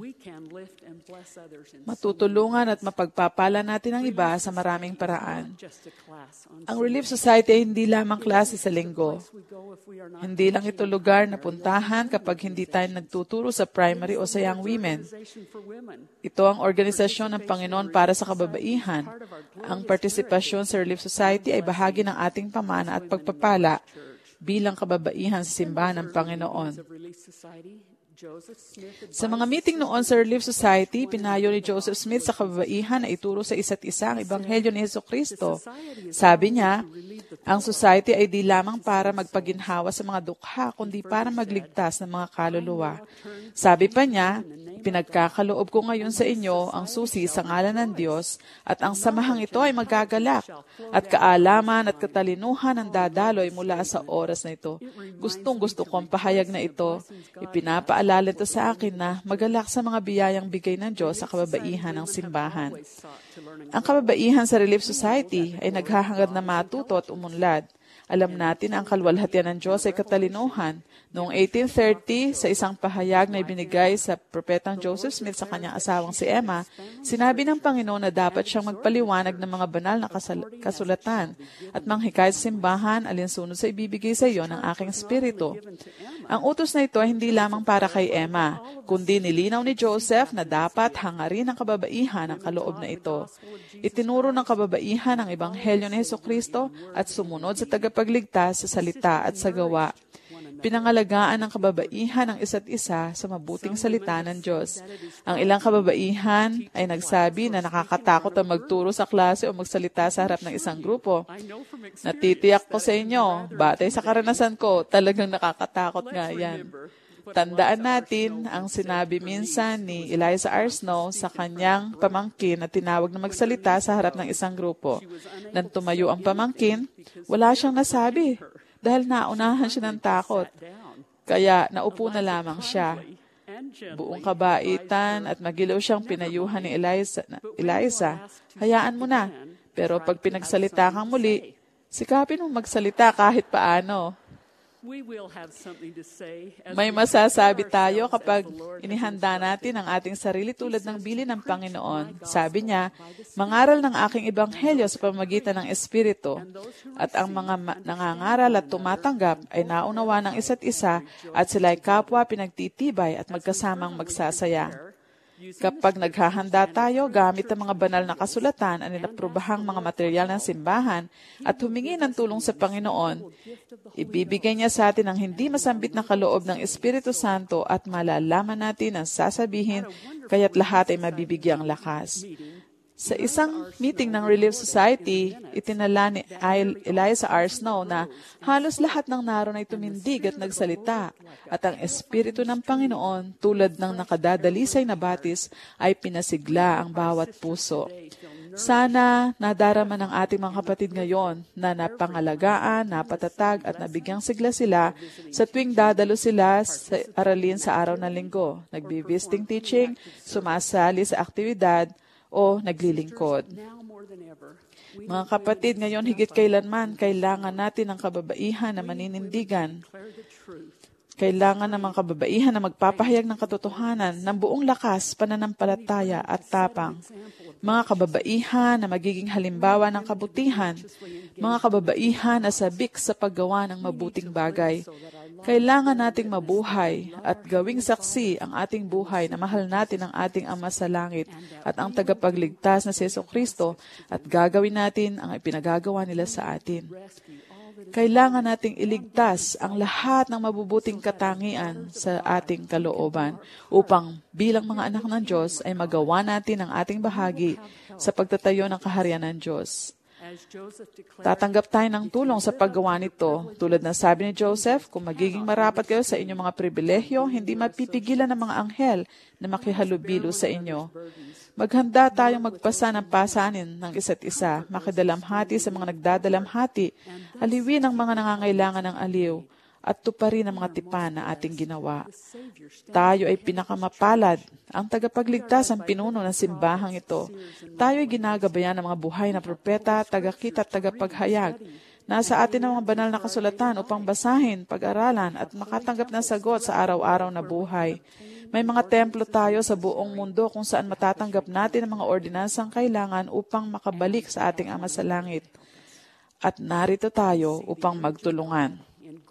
Matutulungan at mapagpapala natin ang iba sa maraming paraan. Ang Relief Society ay hindi lamang klase sa linggo. Hindi lang ito lugar na puntahan kapag hindi tayo nagtuturo sa primary o sa young women. Ito ang organisasyon ng Panginoon para sa kababaihan. Ang partisipasyon sa Relief Society ay bahagi ng ating pamana at pagpapala bilang kababaihan sa simbahan ng Panginoon. Sa mga meeting noon sa Relief Society, pinayo ni Joseph Smith sa kababaihan na ituro sa isa't isa ang Ebanghelyo ni Jesucristo. Sabi niya, ang society ay di lamang para magpaginhawa sa mga dukha, kundi para magligtas ng mga kaluluwa. Sabi pa niya, pinagkakaloob ko ngayon sa inyo ang susi sa ngalan ng Diyos at ang samahang ito ay magagalak at kaalaman at katalinuhan ang dadaloy mula sa oras na ito. Gustong gusto kong pahayag na ito. Ipinapaalala ito sa akin na magalak sa mga biyayang bigay ng Diyos sa kababaihan ng simbahan. Ang kababaihan sa Relief Society ay naghahangad na matuto at umunlad. Alam natin ang kalwalhatian ng Diyos ay katalinuhan. Noong eighteen thirty, sa isang pahayag na ibinigay sa propetang Joseph Smith sa kanyang asawang si Emma, sinabi ng Panginoon na dapat siyang magpaliwanag ng mga banal na kasal- kasulatan at manghikayat sa simbahan alinsunod sa ibibigay sa iyo ng aking espiritu. Ang utos na ito ay hindi lamang para kay Emma, kundi nilinaw ni Joseph na dapat hangarin ang kababaihan ng kaloob na ito. Itinuro ng kababaihan ang Ebanghelyo ni Jesucristo at sumunod sa tagapagligtas sa salita at sa gawa. Pinangalagaan ng kababaihan ng isa't isa sa mabuting salita ng Diyos. Ang ilang kababaihan ay nagsabi na nakakatakot ang magturo sa klase o magsalita sa harap ng isang grupo. Natitiyak ko sa inyo, batay sa karanasan ko, talagang nakakatakot nga yan. Tandaan natin ang sinabi minsan ni Eliza R. Snow sa kanyang pamangkin na tinawag na magsalita sa harap ng isang grupo. Nang tumayo ang pamangkin, wala siyang nasabi dahil naunahan siya ng takot. Kaya naupo na lamang siya. Buong kabaitan at magilaw siyang pinayuhan ni Eliza, Eliza, hayaan mo na. Pero pag pinagsalita kang muli, sikapin mong magsalita kahit paano. May masasabi tayo kapag inihanda natin ang ating sarili tulad ng bilin ng Panginoon. Sabi niya, mangaral ng aking ebanghelyo sa pamamagitan ng Espiritu. At ang mga ma- nangangaral at tumatanggap ay naunawa ng isa't isa at sila'y kapwa pinagtitibay at magkasamang magsasaya. Kapag naghahanda tayo gamit ang mga banal na kasulatan at ninaprubahang mga material ng simbahan at humingi ng tulong sa Panginoon, ibibigay niya sa atin ang hindi masambit na kaloob ng Espiritu Santo at malalaman natin ang sasabihin kaya't lahat ay mabibigyang lakas. Sa isang meeting ng Relief Society, itinala ni Eliza R. Snow na halos lahat ng naroon ay tumindig at nagsalita at ang Espiritu ng Panginoon tulad ng nakadadalisay na batis ay pinasigla ang bawat puso. Sana nadarama ng ating mga kapatid ngayon na napangalagaan, napatatag at nabigyang sigla sila sa tuwing dadalo sila sa aralin sa araw ng linggo, nagbi-visiting teaching, sumasali sa aktibidad, o naglilingkod. Mga kapatid, ngayon higit kailanman, kailangan natin ng kababaihan na maninindigan. Kailangan ng mga kababaihan na magpapahayag ng katotohanan ng buong lakas, pananampalataya at tapang. Mga kababaihan na magiging halimbawa ng kabutihan. Mga kababaihan na sabik sa paggawa ng mabuting bagay. Kailangan nating mabuhay at gawing saksi ang ating buhay na mahal natin ang ating Ama sa Langit at ang tagapagligtas na si Jesucristo at gagawin natin ang ipinagagawa nila sa atin. Kailangan nating iligtas ang lahat ng mabubuting katangian sa ating kalooban upang bilang mga anak ng Diyos ay magawa natin ang ating bahagi sa pagtatayo ng kaharian ng Diyos. Tatanggap tayo ng tulong sa paggawa nito. Tulad ng sabi ni Joseph, kung magiging marapat kayo sa inyong mga pribilehyo, hindi mapipigilan ng mga anghel na makihalubilo sa inyo. Maghanda tayong magpasa ng pasanin ng isa't isa, makidalamhati sa mga nagdadalamhati, aliwin ang mga nangangailangan ng aliw, at tuparin ang mga tipan na ating ginawa. Tayo ay pinakamapalad. Ang tagapagligtas ang pinuno ng simbahang ito. Tayo ay ginagabayan ng mga buhay na propeta, tagakita at tagapaghayag. Nasa atin ang mga banal na kasulatan upang basahin, pag-aralan at makatanggap ng sagot sa araw-araw na buhay. May mga templo tayo sa buong mundo kung saan matatanggap natin ang mga ordinansang kailangan upang makabalik sa ating Ama sa Langit. At narito tayo upang magtulungan.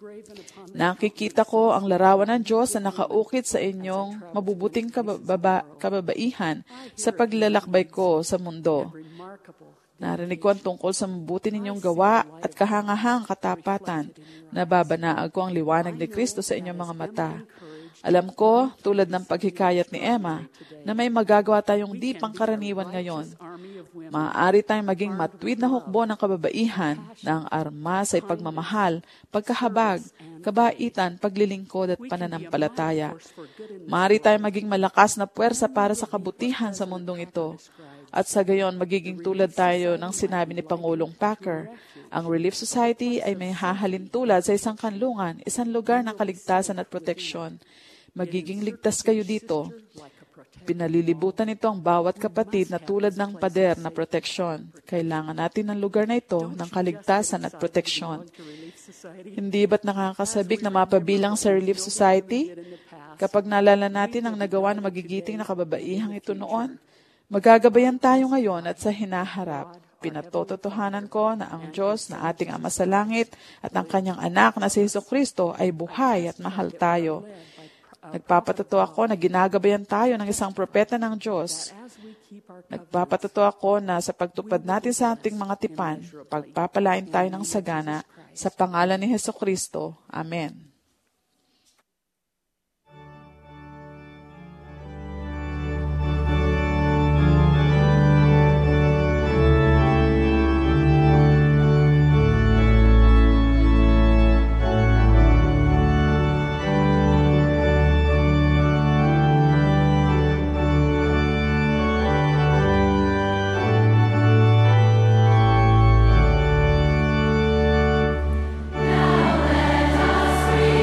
Nakikita ko ang larawan ng Diyos na nakaukit sa inyong mabubuting kababa, kababaihan sa paglalakbay ko sa mundo. Narinig ko ang tungkol sa mabuti ninyong gawa at kahangahang katapatan. Nababanaag ko ang liwanag ni Kristo sa inyong mga mata. Alam ko, tulad ng paghikayat ni Emma, na may magagawa tayong di pangkaraniwan ngayon. Maaari tayong maging matuwid na hukbo ng kababaihan na ang armas ay pagmamahal, pagkahabag, kabaitan, paglilingkod at pananampalataya. Maaari tayong maging malakas na puwersa para sa kabutihan sa mundong ito. At sa gayon, magiging tulad tayo ng sinabi ni Pangulong Packer. Ang Relief Society ay may hahalin tulad sa isang kanlungan, isang lugar ng kaligtasan at proteksyon. Magiging ligtas kayo dito. Pinalilibutan nito ang bawat kapatid na tulad ng pader na proteksyon. Kailangan natin ng lugar na ito ng kaligtasan at proteksyon. Hindi ba't nakakasabik na mapabilang sa Relief Society? Kapag naalala natin ang nagawa ng magigiting na kababaihang ito noon, magagabayan tayo ngayon at sa hinaharap. Pinatototohanan ko na ang Diyos na ating Ama sa Langit at ang kanyang anak na si Jesucristo ay buhay at mahal tayo. Nagpapatotoo ako na ginagabayan tayo ng isang propeta ng Diyos. Nagpapatotoo ako na sa pagtupad natin sa ating mga tipan, pagpapalain tayo ng sagana sa pangalan ni Jesucristo. Amen. Now let us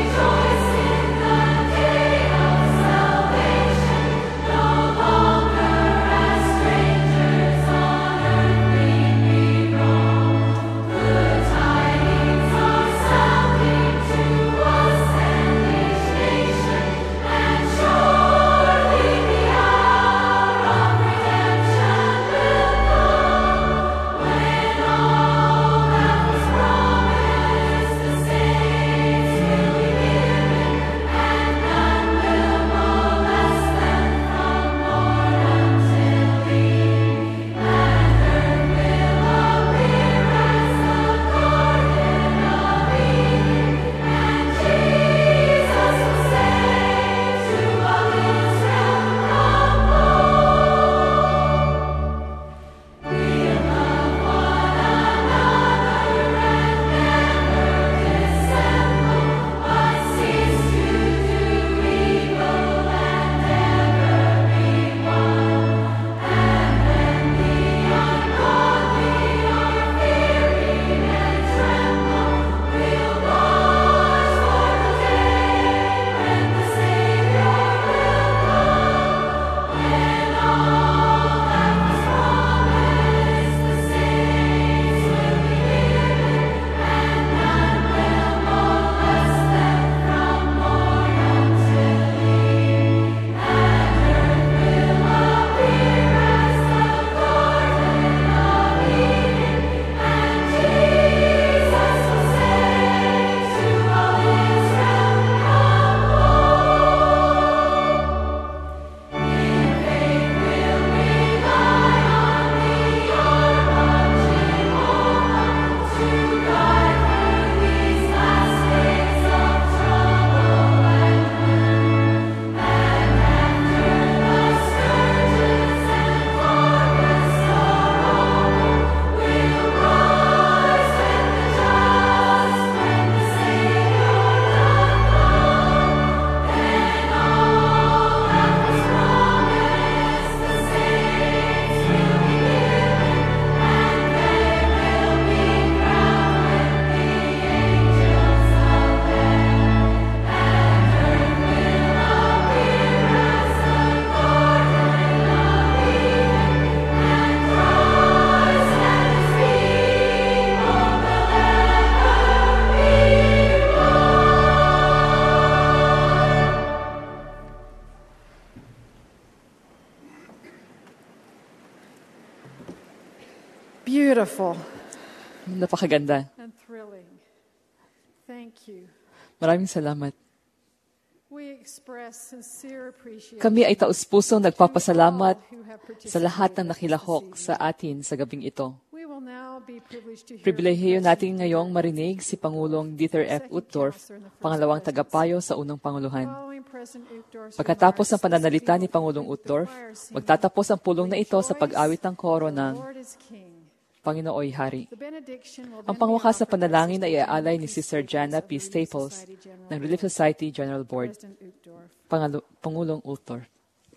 beautiful Napakaganda. and thrilling. Thank you. Maraming salamat. We express sincere appreciation Kami ay taus-pusong nagpapasalamat who have sa lahat participated ng nakilahok sa atin sa gabing ito. We will now be privileged to hear Pribilehiyo from natin ngayong marinig si Pangulong Dieter F. Uchtdorf, pangalawang tagapayo sa unang Panguluhan. Following President Uchtdorf's Pagkatapos ng remarks, pananalita the ni speaker Pangulong will Uchtdorf, declare singing, magtatapos ang pulong na ito sa pag-awit ng koro "The ng Lord is King." Pangino'y Hari. The benediction will Ang then be pangwakas na offered by panalangin ay Sister iaalay Jana ni P. Sister Jana P. Staples Staples of the Relief Society General ng Relief Society General Board, President Uchtdorf. Pangalu- Pangulong Uchtdorf.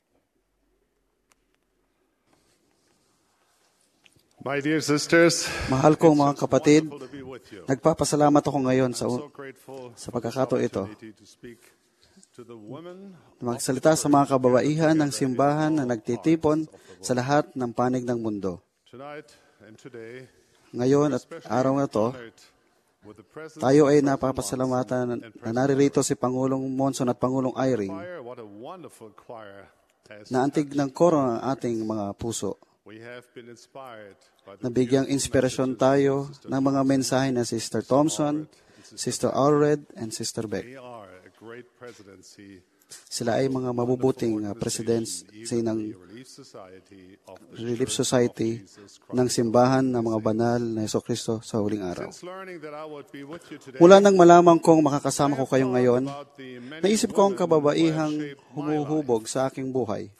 My dear sisters, Mahal kong mga it's kapatid, wonderful to be with you. nagpapasalamat ako ngayon sa So grateful sa for this pagkakataon ito. opportunity to speak to the women magsalita sa mga kababaihan ng simbahan na nagtitipon sa lahat ng panig ng mundo. tonight and today. Ngayon at araw na to, tayo ay napapasalamatan na naririto si Pangulong Monson at Pangulong Irene na antig ng koro ng ating mga puso. Nabigyang inspirasyon tayo ng mga mensahe ng Sister Thompson, Sister Allred, and Sister Beck. Sila ay mga mabubuting uh, presidency ng Relief Society ng simbahan ng mga banal na Jesucristo sa huling araw. Mula nang malaman kong makakasama ko kayo ngayon, naisip ko ang kababaihang humuhubog sa aking buhay.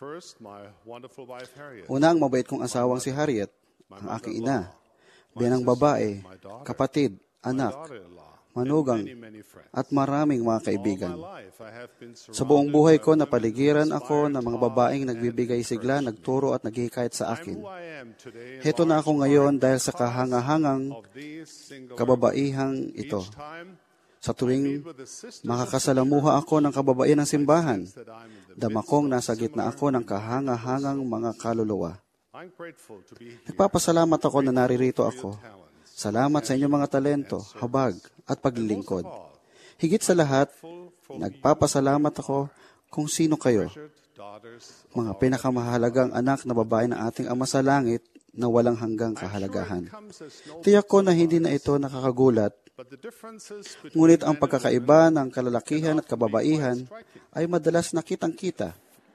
Una, ang mabait kong asawang si Harriet, ang aking ina, bilang babae, kapatid, anak, manugang, at maraming mga kaibigan. Sa buong buhay ko, napaligiran ako ng mga babaeng nagbibigay sigla, nagturo at naghihikayat sa akin. Heto na ako ngayon dahil sa kahangahangang kababaihang ito. Sa tuwing makakasalamuha ako ng kababaihan ng simbahan, dama kong nasa gitna ako ng kahangahangang mga kaluluwa. Nagpapasalamat ako na naririto ako. Salamat sa inyong mga talento, habag, at paglilingkod. Higit sa lahat, nagpapasalamat ako kung sino kayo. Mga pinakamahalagang anak na babae ng ating Ama sa Langit na walang hanggang kahalagahan. Tiyak ko na hindi na ito nakakagulat, ngunit ang pagkakaiba ng kalalakihan at kababaihan ay madalas nakitang-kita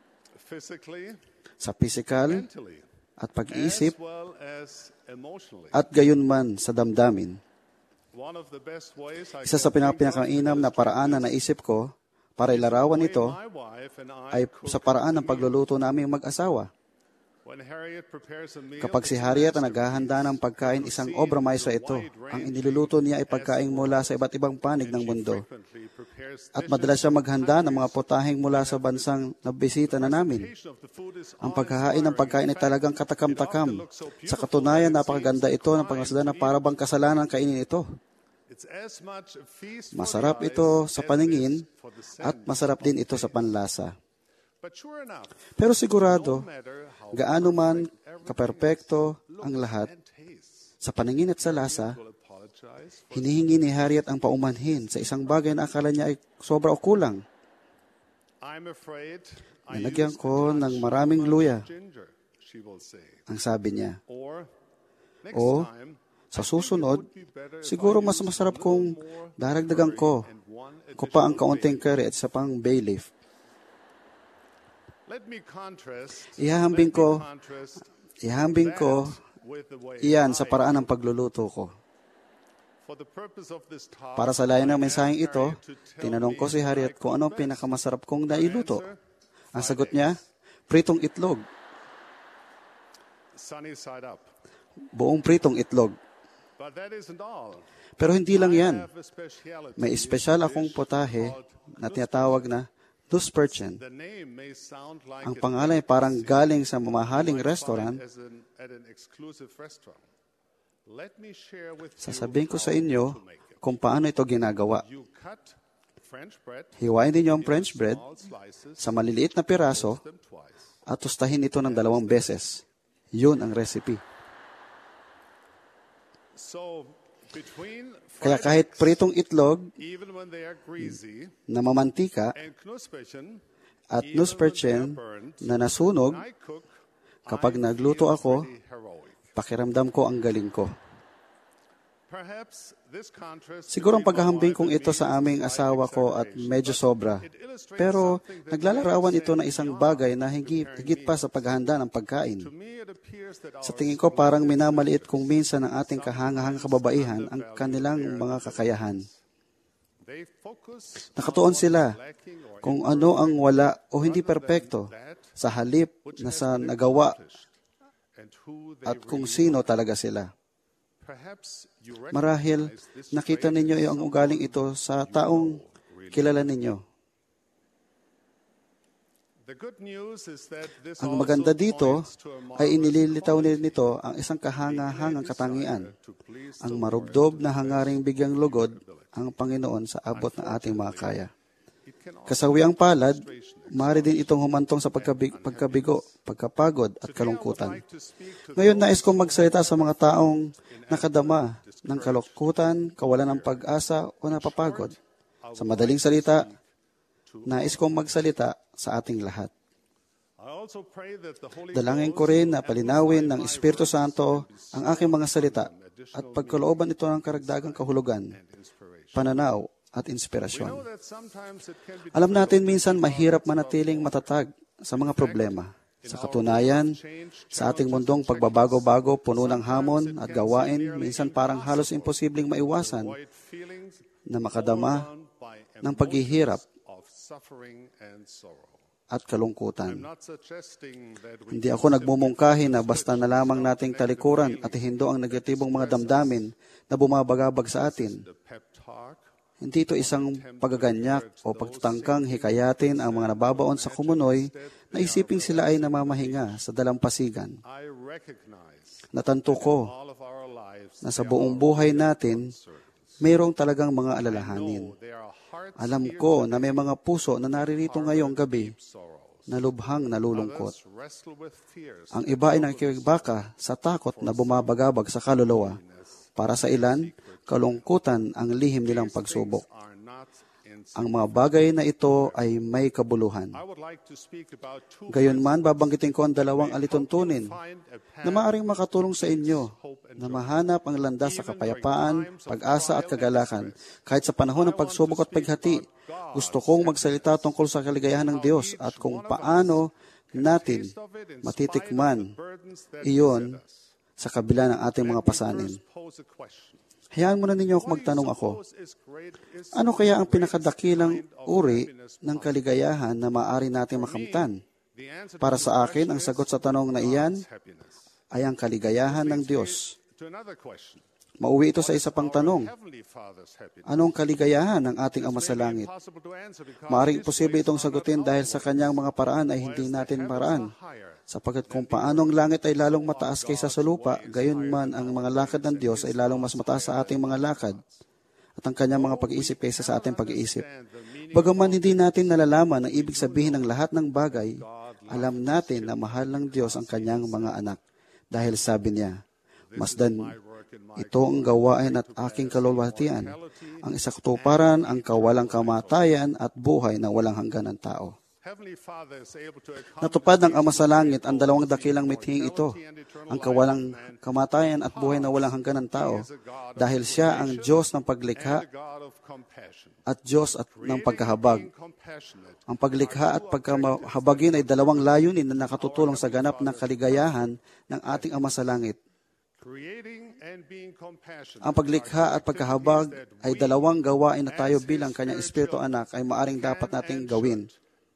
sa pisikal at pag-iisip at gayon man sa damdamin. Isa sa pinaka-pinakainam na paraan na naisip ko para ilarawan ito ay sa paraan ng pagluluto naming mag-asawa. Kapag si Harriet ang naghahanda ng pagkain, isang obra maestra ito. Ang iniluluto niya ay pagkain mula sa iba't ibang panig ng mundo. At madalas siya maghanda ng mga putaheng mula sa bansang nabisita na namin. Ang paghahain ng pagkain ay talagang katakam-takam. Sa katunayan, napakaganda ito ng pangasada na para bang kasalanan kainin ito. Masarap ito sa paningin at masarap din ito sa panlasa. Pero sigurado, gaano man kaperpekto ang lahat, sa paningin at sa lasa, hinihingi ni Harriet ang paumanhin sa isang bagay na akala niya ay sobra o kulang. Nalagyan ko ng maraming luya, ang sabi niya. O, sa susunod, siguro mas masarap kung daragdagan ko, ko pa ang kaunting curry at isa pang bay leaf. Ihahambing ko, ihahambing ko iyan sa paraan ng pagluluto ko. Para sa layo ng mensaheng ito, tinanong ko si Harriet kung ano ang pinakamasarap kong nailuto. Ang sagot niya, pritong itlog. Buong pritong itlog. Pero hindi lang yan. May espesyal akong potahe na tinatawag na Nusperchen. Ang pangalan ay parang galing sa mamahaling restaurant. Sasabihin ko sa inyo kung paano ito ginagawa. Hiwain din niyo ang French bread sa maliliit na piraso at tustahin ito ng dalawang beses. Yun ang recipe. Kaya kahit pritong itlog na mamantika at nusperchen na nasunog, kapag nagluto ako, Pakiramdam ko ang galing ko. Siguro ang paghahambing kong ito sa aming asawa ko at medyo sobra. Pero naglalarawan ito na isang bagay na higit, higit pa sa paghahanda ng pagkain. Sa tingin ko parang minamaliit kung minsan ng ating kahangahang kababaihan ang kanilang mga kakayahan. Nakatuon sila kung ano ang wala o hindi perpekto sa halip na sa nagawa at kung sino talaga sila. Marahil, nakita ninyo ang ugaling ito sa taong kilala ninyo. Ang maganda dito ay inililitaw nito ang isang kahangahangang katangian, ang marubdob na hangaring bigyang lugod ang Panginoon sa abot ng ating mga kaya. Kasawiang palad, maaari din itong humantong sa pagkabig, pagkabigo, pagkapagod at kalungkutan. Ngayon, nais kong magsalita sa mga taong nakadama ng kalungkutan, kawalan ng pag-asa o napapagod. Sa madaling salita, nais kong magsalita sa ating lahat. Dalangin ko rin na palinawin ng Espiritu Santo ang aking mga salita at pagkalooban ito ng karagdagang kahulugan, pananaw, at inspirasyon. Alam natin minsan mahirap manatiling matatag sa mga problema. Sa katunayan, sa ating mundong pagbabago-bago, puno ng hamon at gawain, minsan parang halos imposibleng maiwasan na makadama ng paghihirap at kalungkutan. Hindi ako nagmumungkahi na basta na lamang nating talikuran at hindo ang negatibong mga damdamin na bumabagabag sa atin. Hindi ito isang pagaganyak o pagtutangkang hikayatin ang mga nababaon sa kumunoy na isiping sila ay namamahinga sa dalampasigan. Natanto ko na sa buong buhay natin, mayroong talagang mga alalahanin. Alam ko na may mga puso na naririto ngayong gabi na lubhang nalulungkot. Ang iba ay nakikipagbaka sa takot na bumabagabag sa kaluluwa. Para sa ilan, kalungkutan ang lihim nilang pagsubok. Ang mga bagay na ito ay may kabuluhan. Gayunman, babanggitin ko ang dalawang alituntunin na maaaring makatulong sa inyo na mahanap ang landas sa kapayapaan, pag-asa at kagalakan. Kahit sa panahon ng pagsubok at paghati, gusto kong magsalita tungkol sa kaligayahan ng Diyos at kung paano natin matitikman iyon sa kabila ng ating mga pasanin. Hayaan mo na ninyo ako magtanong ako, ano kaya ang pinakadakilang uri ng kaligayahan na maaari natin makamtan? Para sa akin, ang sagot sa tanong na iyan ay ang kaligayahan ng Diyos. Mauwi ito sa isa pang tanong. Anong kaligayahan ng ating Ama sa Langit? Maaaring posible itong sagutin dahil sa kanyang mga paraan ay hindi natin paraan. Sapagkat kung paano ang langit ay lalong mataas kaysa sa lupa, gayon man ang mga lakad ng Diyos ay lalong mas mataas sa ating mga lakad at ang kanyang mga pag-iisip kaysa sa ating pag-iisip. Bagaman hindi natin nalalaman ang ibig sabihin ng lahat ng bagay, alam natin na mahal ng Diyos ang kanyang mga anak. Dahil sabi niya, masdan ito ang gawain at aking kalulwalhatian, ang isakatuparan, ang kawalang kamatayan at buhay na walang hangganan tao. Natupad ng Ama sa Langit ang dalawang dakilang mithing ito, ang kawalang kamatayan at buhay na walang hangganan tao, dahil siya ang Diyos ng paglikha at Diyos at ng pagkahabag. Ang paglikha at pagkahabagin ay dalawang layunin na nakatutulong sa ganap ng kaligayahan ng ating Ama sa Langit. Ang paglikha at pagkahabag ay dalawang gawain na tayo bilang kanyang Espiritu Anak ay maaring dapat nating gawin.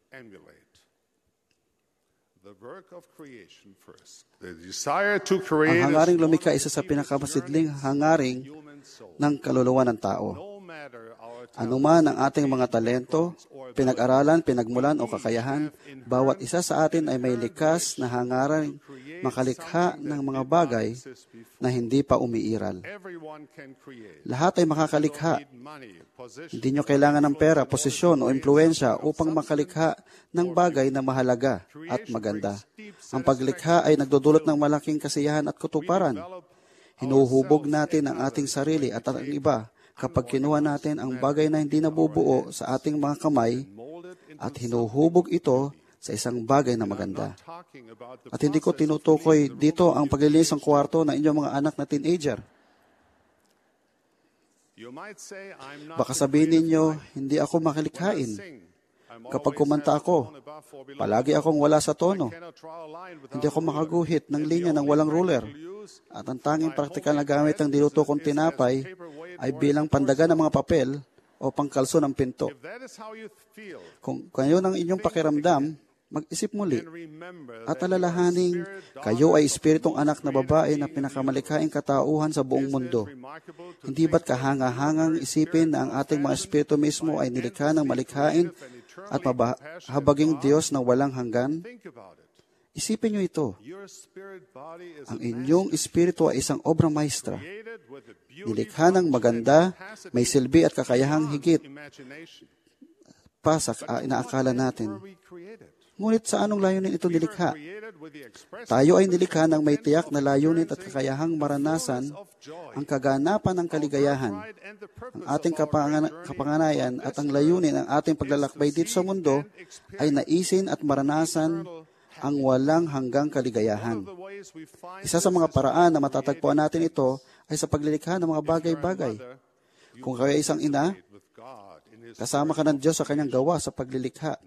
Ang hangaring lumikha isa sa pinakamasidling hangaring ng kaluluwa ng tao. Ano man ang ating mga talento, pinag-aralan, pinagmulan o kakayahan, bawat isa sa atin ay may likas na hangaring makalikha ng mga bagay na hindi pa umiiral. Lahat ay makakalikha. Hindi nyo kailangan ng pera, posisyon o impluensya upang makalikha ng bagay na mahalaga at maganda. Ang paglikha ay nagdudulot ng malaking kasiyahan at kutuparan. Hinuhubog natin ang ating sarili at ang iba kapag kinuha natin ang bagay na hindi nabubuo sa ating mga kamay at hinuhubog ito sa isang bagay na maganda. At hindi ko tinutukoy dito ang paglilinis ng kwarto ng inyong mga anak na teenager. Baka sabihin ninyo, hindi ako makalikhain. Kapag kumanta ako, palagi akong wala sa tono. Hindi ako makaguhit ng linya ng walang ruler. At ang tanging praktikal na gamit ng diluto kong tinapay ay bilang pandaga ng mga papel o pangkalso ng pinto. Kung kayo ng inyong pakiramdam, mag-isip muli at alalahaning kayo ay espiritong anak na babae na pinakamalikhaing katauhan sa buong mundo. Hindi ba't kahanga-hangang isipin na ang ating mga espiritu mismo ay nilikha ng malikhain at mahabaging Diyos na walang hanggan? Isipin niyo ito. Ang inyong espiritu ay isang obra maestra. Nilikha ng maganda, may silbi at kakayahang higit pa sa uh, inaakala natin. Ngunit sa anong layunin ito nilikha? Tayo ay nilikha ng may tiyak na layunin at kakayahang maranasan ang kaganapan ng kaligayahan. Ang ating kapangana- kapanganayan at ang layunin ng ating paglalakbay dito sa mundo ay naisin at maranasan ang walang hanggang kaligayahan. Isa sa mga paraan na matatagpuan natin ito ay sa paglilikha ng mga bagay-bagay. Kung kayo ay isang ina, kasama ka ng Diyos sa kanyang gawa sa paglilikha.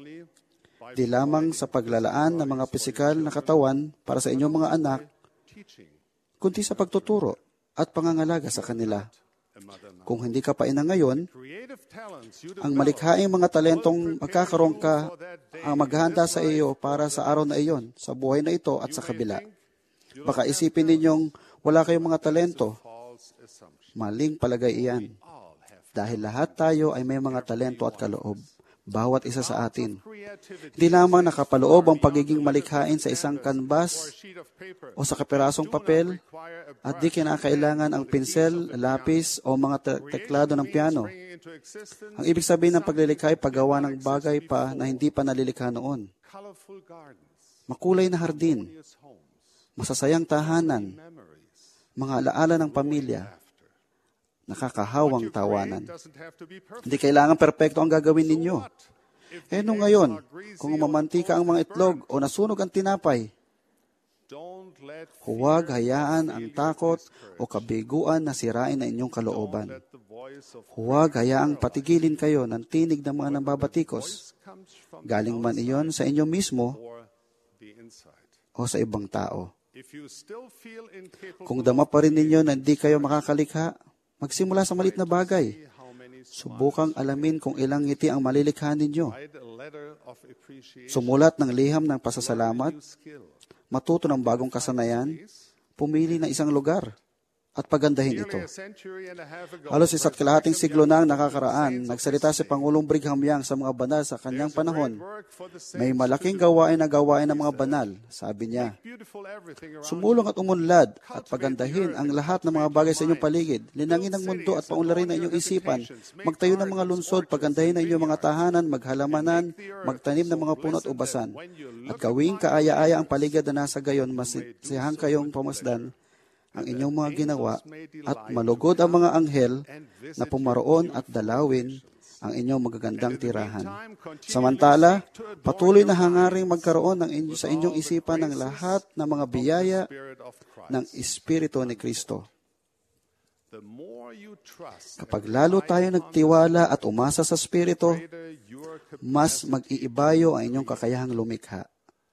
Di lamang sa paglalaan ng mga pisikal na katawan para sa inyong mga anak, kundi sa pagtuturo at pangangalaga sa kanila. Kung hindi ka pa ina ngayon, ang malikhaing mga talentong magkakaroon ka ang maghahanda sa iyo para sa araw na iyon, sa buhay na ito at sa kabila. Baka isipin ninyong wala kayong mga talento. Maling palagay iyan. Dahil lahat tayo ay may mga talento at kaloob. Bawat isa sa atin. Hindi lamang nakapaloob ang pagiging malikhain sa isang kanbas o sa kapirasong papel at di kinakailangan ang pinsel, lapis o mga te- teklado ng piano. Ang ibig sabihin ng paglilikha ay paggawa ng bagay pa na hindi pa nalilikha noon. Makulay na hardin, masasayang tahanan, mga alaala ng pamilya, nakakahawang tawanan. Hindi kailangan perpekto ang gagawin ninyo. Eh no ngayon, kung mamantika ang mga itlog o nasunog ang tinapay, huwag hayaan ang takot o kabiguan na sirain ang inyong kalooban. Huwag hayaang patigilin kayo ng tinig ng mga nambabatikos. Galing man iyon sa inyo mismo o sa ibang tao. Kung dama pa rin ninyo na hindi kayo makakalikha, magsimula sa maliit na bagay. Subukang alamin kung ilang ngiti ang malilikha ninyo. Sumulat ng liham ng pasasalamat, matuto ng bagong kasanayan, pumili ng isang lugar, at pagandahin ito. Halos isa't kalahating siglo na ang nakakaraan, nagsalita si Pangulong Brigham Young sa mga banal sa kanyang panahon. May malaking gawain na gawain ng mga banal, sabi niya. Sumulong at umunlad at pagandahin ang lahat ng mga bagay sa inyong paligid. Linangin ang mundo at paunlarin ang inyong isipan. Magtayo ng mga lungsod, pagandahin ang inyong mga tahanan, maghalamanan, magtanim ng mga puno at ubasan. At gawing kaaya-aya ang paligid na nasa gayon, masihang kayong pamasdan ang inyong mga ginawa at malugod ang mga anghel na pumaroon at dalawin ang inyong magagandang tirahan. Samantala, patuloy na hangaring magkaroon ng inyo, sa inyong isipan ng lahat ng mga biyaya ng Espiritu ni Kristo. Kapag lalo tayo nagtiwala at umasa sa Espiritu, mas mag-iibayo ang inyong kakayahang lumikha.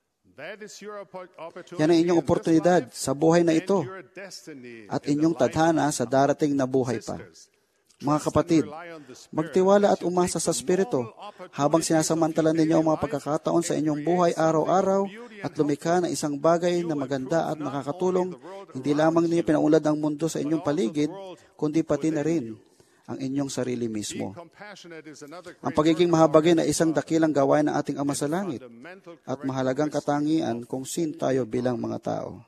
Yan ang inyong oportunidad sa buhay na ito at inyong tadhana sa darating na buhay pa. Mga kapatid, magtiwala at umasa sa Espiritu habang sinasamantala ninyo ang mga pagkakataon sa inyong buhay araw-araw at lumikha ng isang bagay na maganda at nakakatulong. Hindi lamang ninyo pinaunlad ang mundo sa inyong paligid, kundi pati na rin ang inyong sarili mismo. Ang pagiging mahabagin ay isang dakilang gawain ng ating Ama sa Langit at mahalagang katangian kung sin tayo bilang mga tao.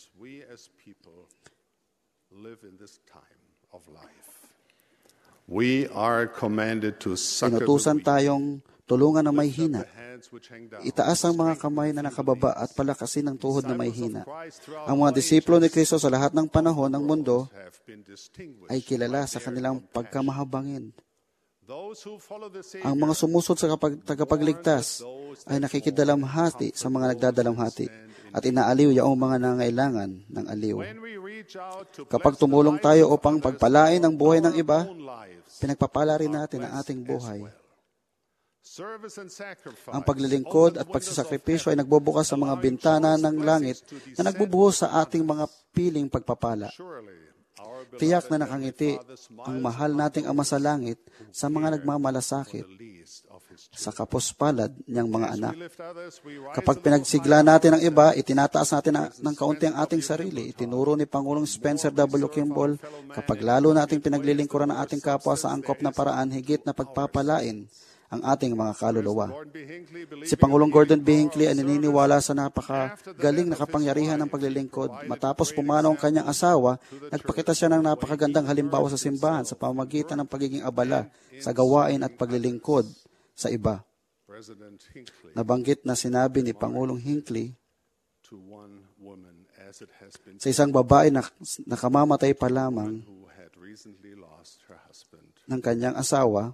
We are commanded to succor Inutusan tayong tulungan na may hina. Itaas ang mga kamay na nakababa at palakasin ang tuhod na may hina. Ang mga disipulo ni Kristo sa lahat ng panahon ng mundo ay kilala sa kanilang pagkamahabangin. Ang mga sumusod sa kapag- tagapagligtas ay nakikidalamhati sa mga nagdadalamhati at inaaliw yaong mga nangailangan ng aliw. Kapag tumulong tayo upang pagpalain ang buhay ng iba, pinagpapala rin natin ang ating buhay. Ang paglilingkod at pagsasakripisyo ay nagbubukas sa mga bintana ng langit na nagbubuhos sa ating mga piling pagpapala. Tiyak na nakangiti ang mahal nating Ama sa langit sa mga nagmamalasakit sa kapuspalad niyang mga anak. Kapag pinagsigla natin ang iba, itinataas natin ng kaunti ang ating sarili. Itinuro ni Pangulong Spencer W. Kimball, kapag lalo nating pinaglilingkuran ang ating kapwa sa angkop na paraan, higit na pagpapalain ang ating mga kaluluwa. Si Pangulong Gordon B. Hinckley ay naniniwala sa napakagaling na kapangyarihan ng paglilingkod. Matapos pumanaw ang kanyang asawa, nagpakita siya ng napakagandang halimbawa sa simbahan sa pamamagitan ng pagiging abala sa gawain at paglilingkod sa iba. Nabanggit na sinabi ni Pangulong Hinckley, sa isang babae na nakamamatay pa lamang ng kanyang asawa,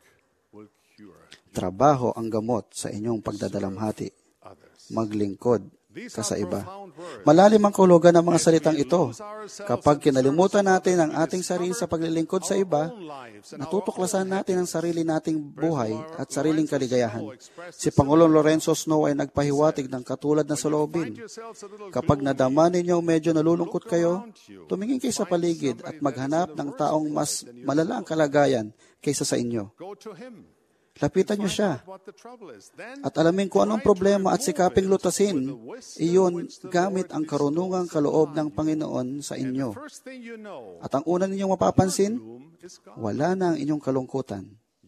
trabaho ang gamot sa inyong pagdadalamhati. Maglingkod ka sa iba. Malalim ang kahulugan ng mga salitang ito. Kapag kinalimutan natin ang ating sarili sa paglilingkod sa iba, natutuklasan natin ang sarili nating buhay at sariling kaligayahan. Si Pangulong Lorenzo Snow ay nagpahiwatig ng katulad na saloobin. Kapag nadama ninyo medyo nalulungkot kayo, tumingin kayo sa paligid at maghanap ng taong mas malala ang kalagayan kaysa sa inyo. Lapitan niyo siya at alamin kung anong problema at sikaping lutasin, iyon gamit ang karunungang kaloob ng Panginoon sa inyo. At ang una ninyong mapapansin, wala na ang inyong kalungkutan.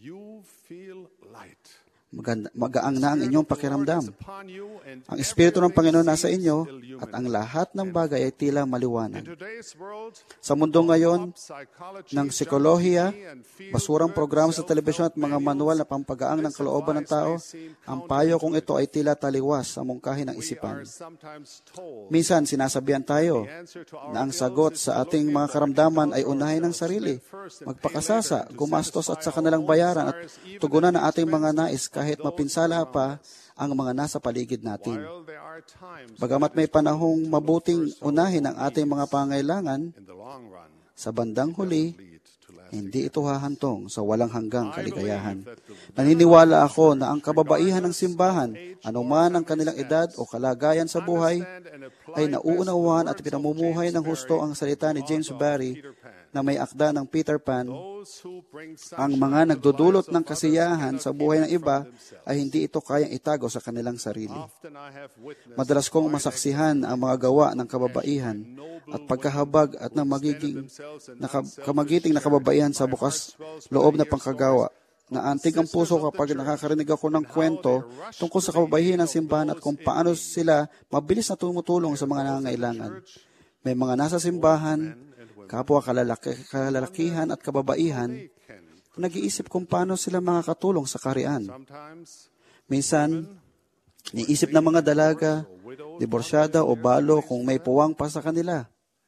Maganda, magaang na ang inyong pakiramdam. Ang Espiritu ng Panginoon nasa inyo at ang lahat ng bagay ay tila maliwanag. Sa mundo ngayon ng psikolohiya, basurang programa sa telebisyon at mga manual na pampagaang ng kalooban ng tao, ang payo kung ito ay tila taliwas sa mungkahi ng isipan. Minsan sinasabihan tayo na ang sagot sa ating mga karamdaman ay unahin ng sarili, magpakasasa, gumastos at sa kanilang bayaran at tugunan ang ating mga nais kahit mapinsala pa ang mga nasa paligid natin. Bagamat may panahong mabuting unahin ang ating mga pangailangan, sa bandang huli, hindi ito hahantong sa walang hanggang kaligayahan. Naniniwala ako na ang kababaihan ng simbahan, anuman ang kanilang edad o kalagayan sa buhay, ay nauunawaan at pinamumuhay ng husto ang salita ni James Barrie na may akda ng Peter Pan. Ang mga nagdudulot ng kasiyahan sa buhay ng iba ay hindi ito kayang itago sa kanilang sarili. Madalas kong masaksihan ang mga gawa ng kababaihan at pagkahabag at ng magiging naka, kamagiting na kababaihan sa bukas loob na pangkagawa. Naantig ang puso kapag nakakarinig ako ng kwento tungkol sa kababaihan ng simbahan at kung paano sila mabilis na tumutulong sa mga nangangailangan. May mga nasa simbahan, kapwa kalalaki, kalalakihan at kababaihan, nag-iisip kung paano sila makakatulong sa kaharian. Minsan, niisip ng mga dalaga, diborsyada o balo kung may puwang pa sa kanila.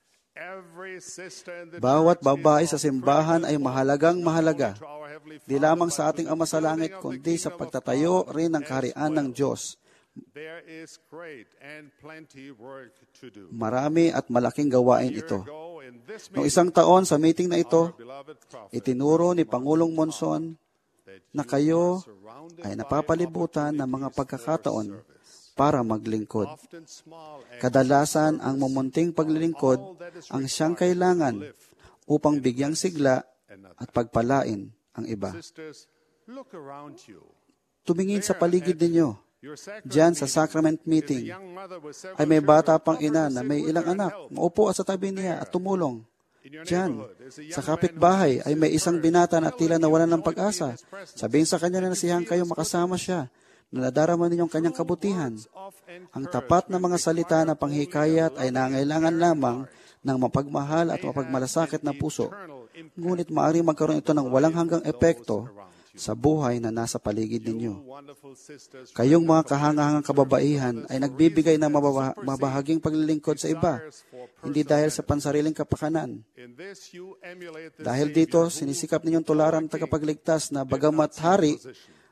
Bawat babae sa simbahan ay mahalagang mahalaga, di lamang sa ating Ama sa Langit, kundi sa pagtatayo rin ng kaharian ng Diyos. Marami at malaking gawain ito. Noong isang taon sa meeting na ito, itinuro ni Pangulong Monson na kayo ay napapalibutan ng mga pagkakataon para maglingkod. Kadalasan ang mumunting paglilingkod ang siyang kailangan upang bigyang sigla at pagpalain ang iba. Tumingin sa paligid ninyo. Diyan sa sacrament meeting ay may bata pang ina na may ilang anak, maupo at sa tabi niya at tumulong. Diyan, sa kapitbahay ay may isang binata na tila nawalan ng pag-asa. Sabihin sa kanya na nasiyahan kayo makasama siya, na nadarama ninyong kanyang kabutihan. Ang tapat na mga salita na panghikayat ay nangailangan lamang ng mapagmahal at mapagmalasakit na puso. Ngunit maaaring magkaroon ito ng walang hanggang epekto sa buhay na nasa paligid ninyo. Kayong mga kahangahangang kababaihan ay nagbibigay ng mababa- mabahaging paglilingkod sa iba, hindi dahil sa pansariling kapakanan. Dahil dito, sinisikap ninyong tularan ang tagapagligtas na bagamat hari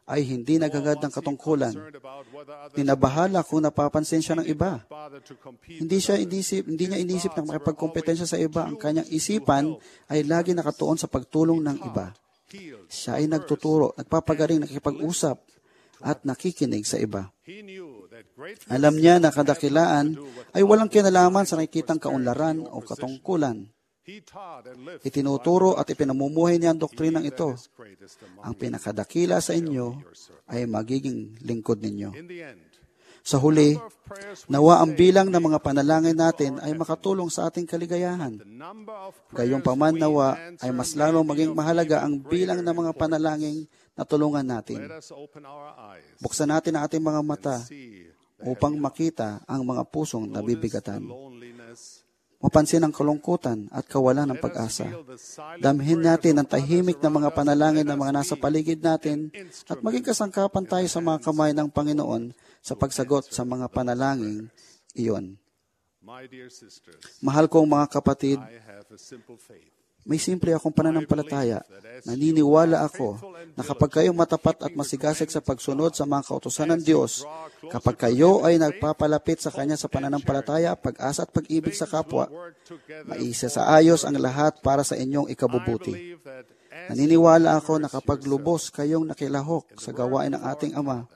ay hindi naghangad ng katungkulan. Tinabahala kung napapansin siya ng iba. Hindi siya inisip, hindi niya inisip na makipagkompetensya sa iba. Ang kanyang isipan ay lagi nakatuon sa pagtulong ng iba. Siya ay nagtuturo, nagpapagaling, nakikipag-usap, at nakikinig sa iba. Alam niya na kadakilaan ay walang kinalaman sa nakikitang kaunlaran o katungkulan. Itinuturo at ipinamumuhay niya ang doktrinang ito. Ang pinakadakila sa inyo ay magiging lingkod ninyo. Sa huli, nawa ang bilang ng mga panalangin natin ay makatulong sa ating kaligayahan. Gayunpaman nawa ay mas lalong maging mahalaga ang bilang ng mga panalangin na tulungan natin. Buksan natin ang ating mga mata upang makita ang mga pusong nabibigatan. Mapansin ang kalungkutan at kawalan ng pag-asa. Damhin natin ang tahimik na mga panalangin ng mga nasa paligid natin at maging kasangkapan tayo sa mga kamay ng Panginoon sa pagsagot sa mga panalangin iyon. Mahal kong mga kapatid, may simple akong pananampalataya. Naniniwala ako na kapag kayo matapat at masigasig sa pagsunod sa mga kautusan ng Diyos, kapag kayo ay nagpapalapit sa Kanya sa pananampalataya, pag-asa at pag-ibig sa kapwa, maisa sa ayos ang lahat para sa inyong ikabubuti. Naniniwala ako na kapag lubos kayong nakilahok sa gawain ng ating Ama,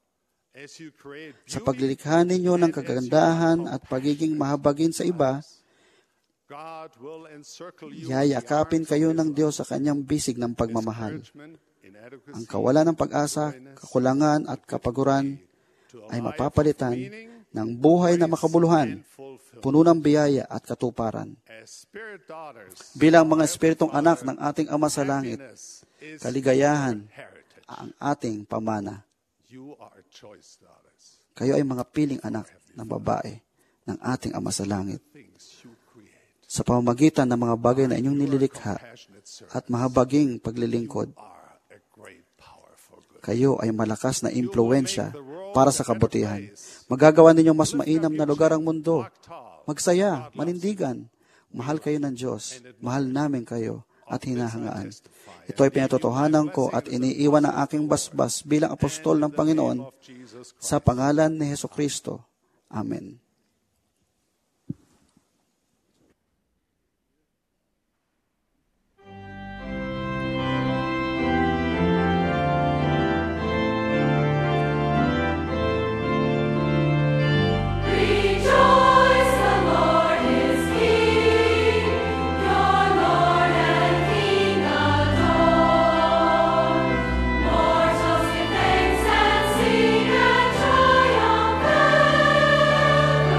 sa paglilikha ninyo ng kagandahan at pagiging mahabagin sa iba, yayakapin kayo ng Diyos sa Kanyang bisig ng pagmamahal. Ang kawalan ng pag-asa, kakulangan at kapaguran ay mapapalitan ng buhay na makabuluhan, puno ng biyaya at katuparan. Bilang mga espiritong anak ng ating Ama sa langit, kaligayahan ang ating pamana. Kayo ay mga piling anak ng babae ng ating Ama sa langit. Sa pamamagitan ng mga bagay na inyong nililikha at mahabaging paglilingkod, kayo ay malakas na impluwensya para sa kabutihan. Magagawa ninyong mas mainam na lugar ang mundo. Magsaya, manindigan. Mahal kayo ng Diyos. Mahal namin kayo at hinahangaan. Ito ay pinatotohanan ko at iniiwan ang aking basbas bilang apostol ng Panginoon sa pangalan ni Hesukristo. Amen. Mortals give thanks and sing and triumph.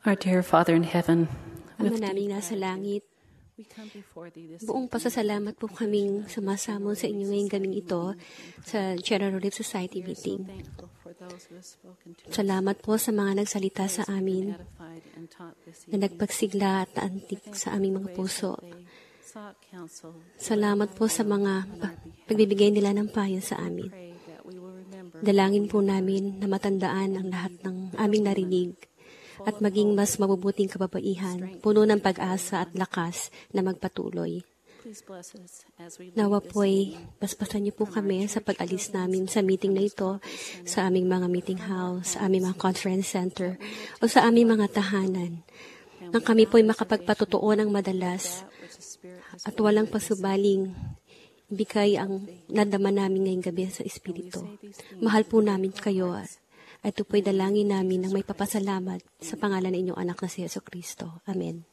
Our dear Father in heaven, Ama naming nasa langit, buong pasasalamat po kaming sumasamo sa inyo ngayong gabing ito sa General Relief Society meeting. Salamat po sa mga nagsalita sa amin na nagpagsigla at naantig sa aming mga puso. Salamat po sa mga pagbibigay nila ng payo sa amin. Dalangin po namin na matandaan ang lahat ng aming narinig at maging mas mabubuting kababaihan, puno ng pag-asa at lakas na magpatuloy. Nawa po'y basbasan niyo po kami sa pag-alis namin sa meeting na ito, sa aming mga meeting house, sa aming mga conference center, o sa aming mga tahanan, nang kami po'y makapagpatotoo ng madalas at walang pasubaling bigay ang nadama namin ngayong gabi sa Espiritu. Mahal po namin kayo at ito po'y dalangin namin ng may papasalamat sa pangalan ng inyong anak na si Jesu Kristo. Amen.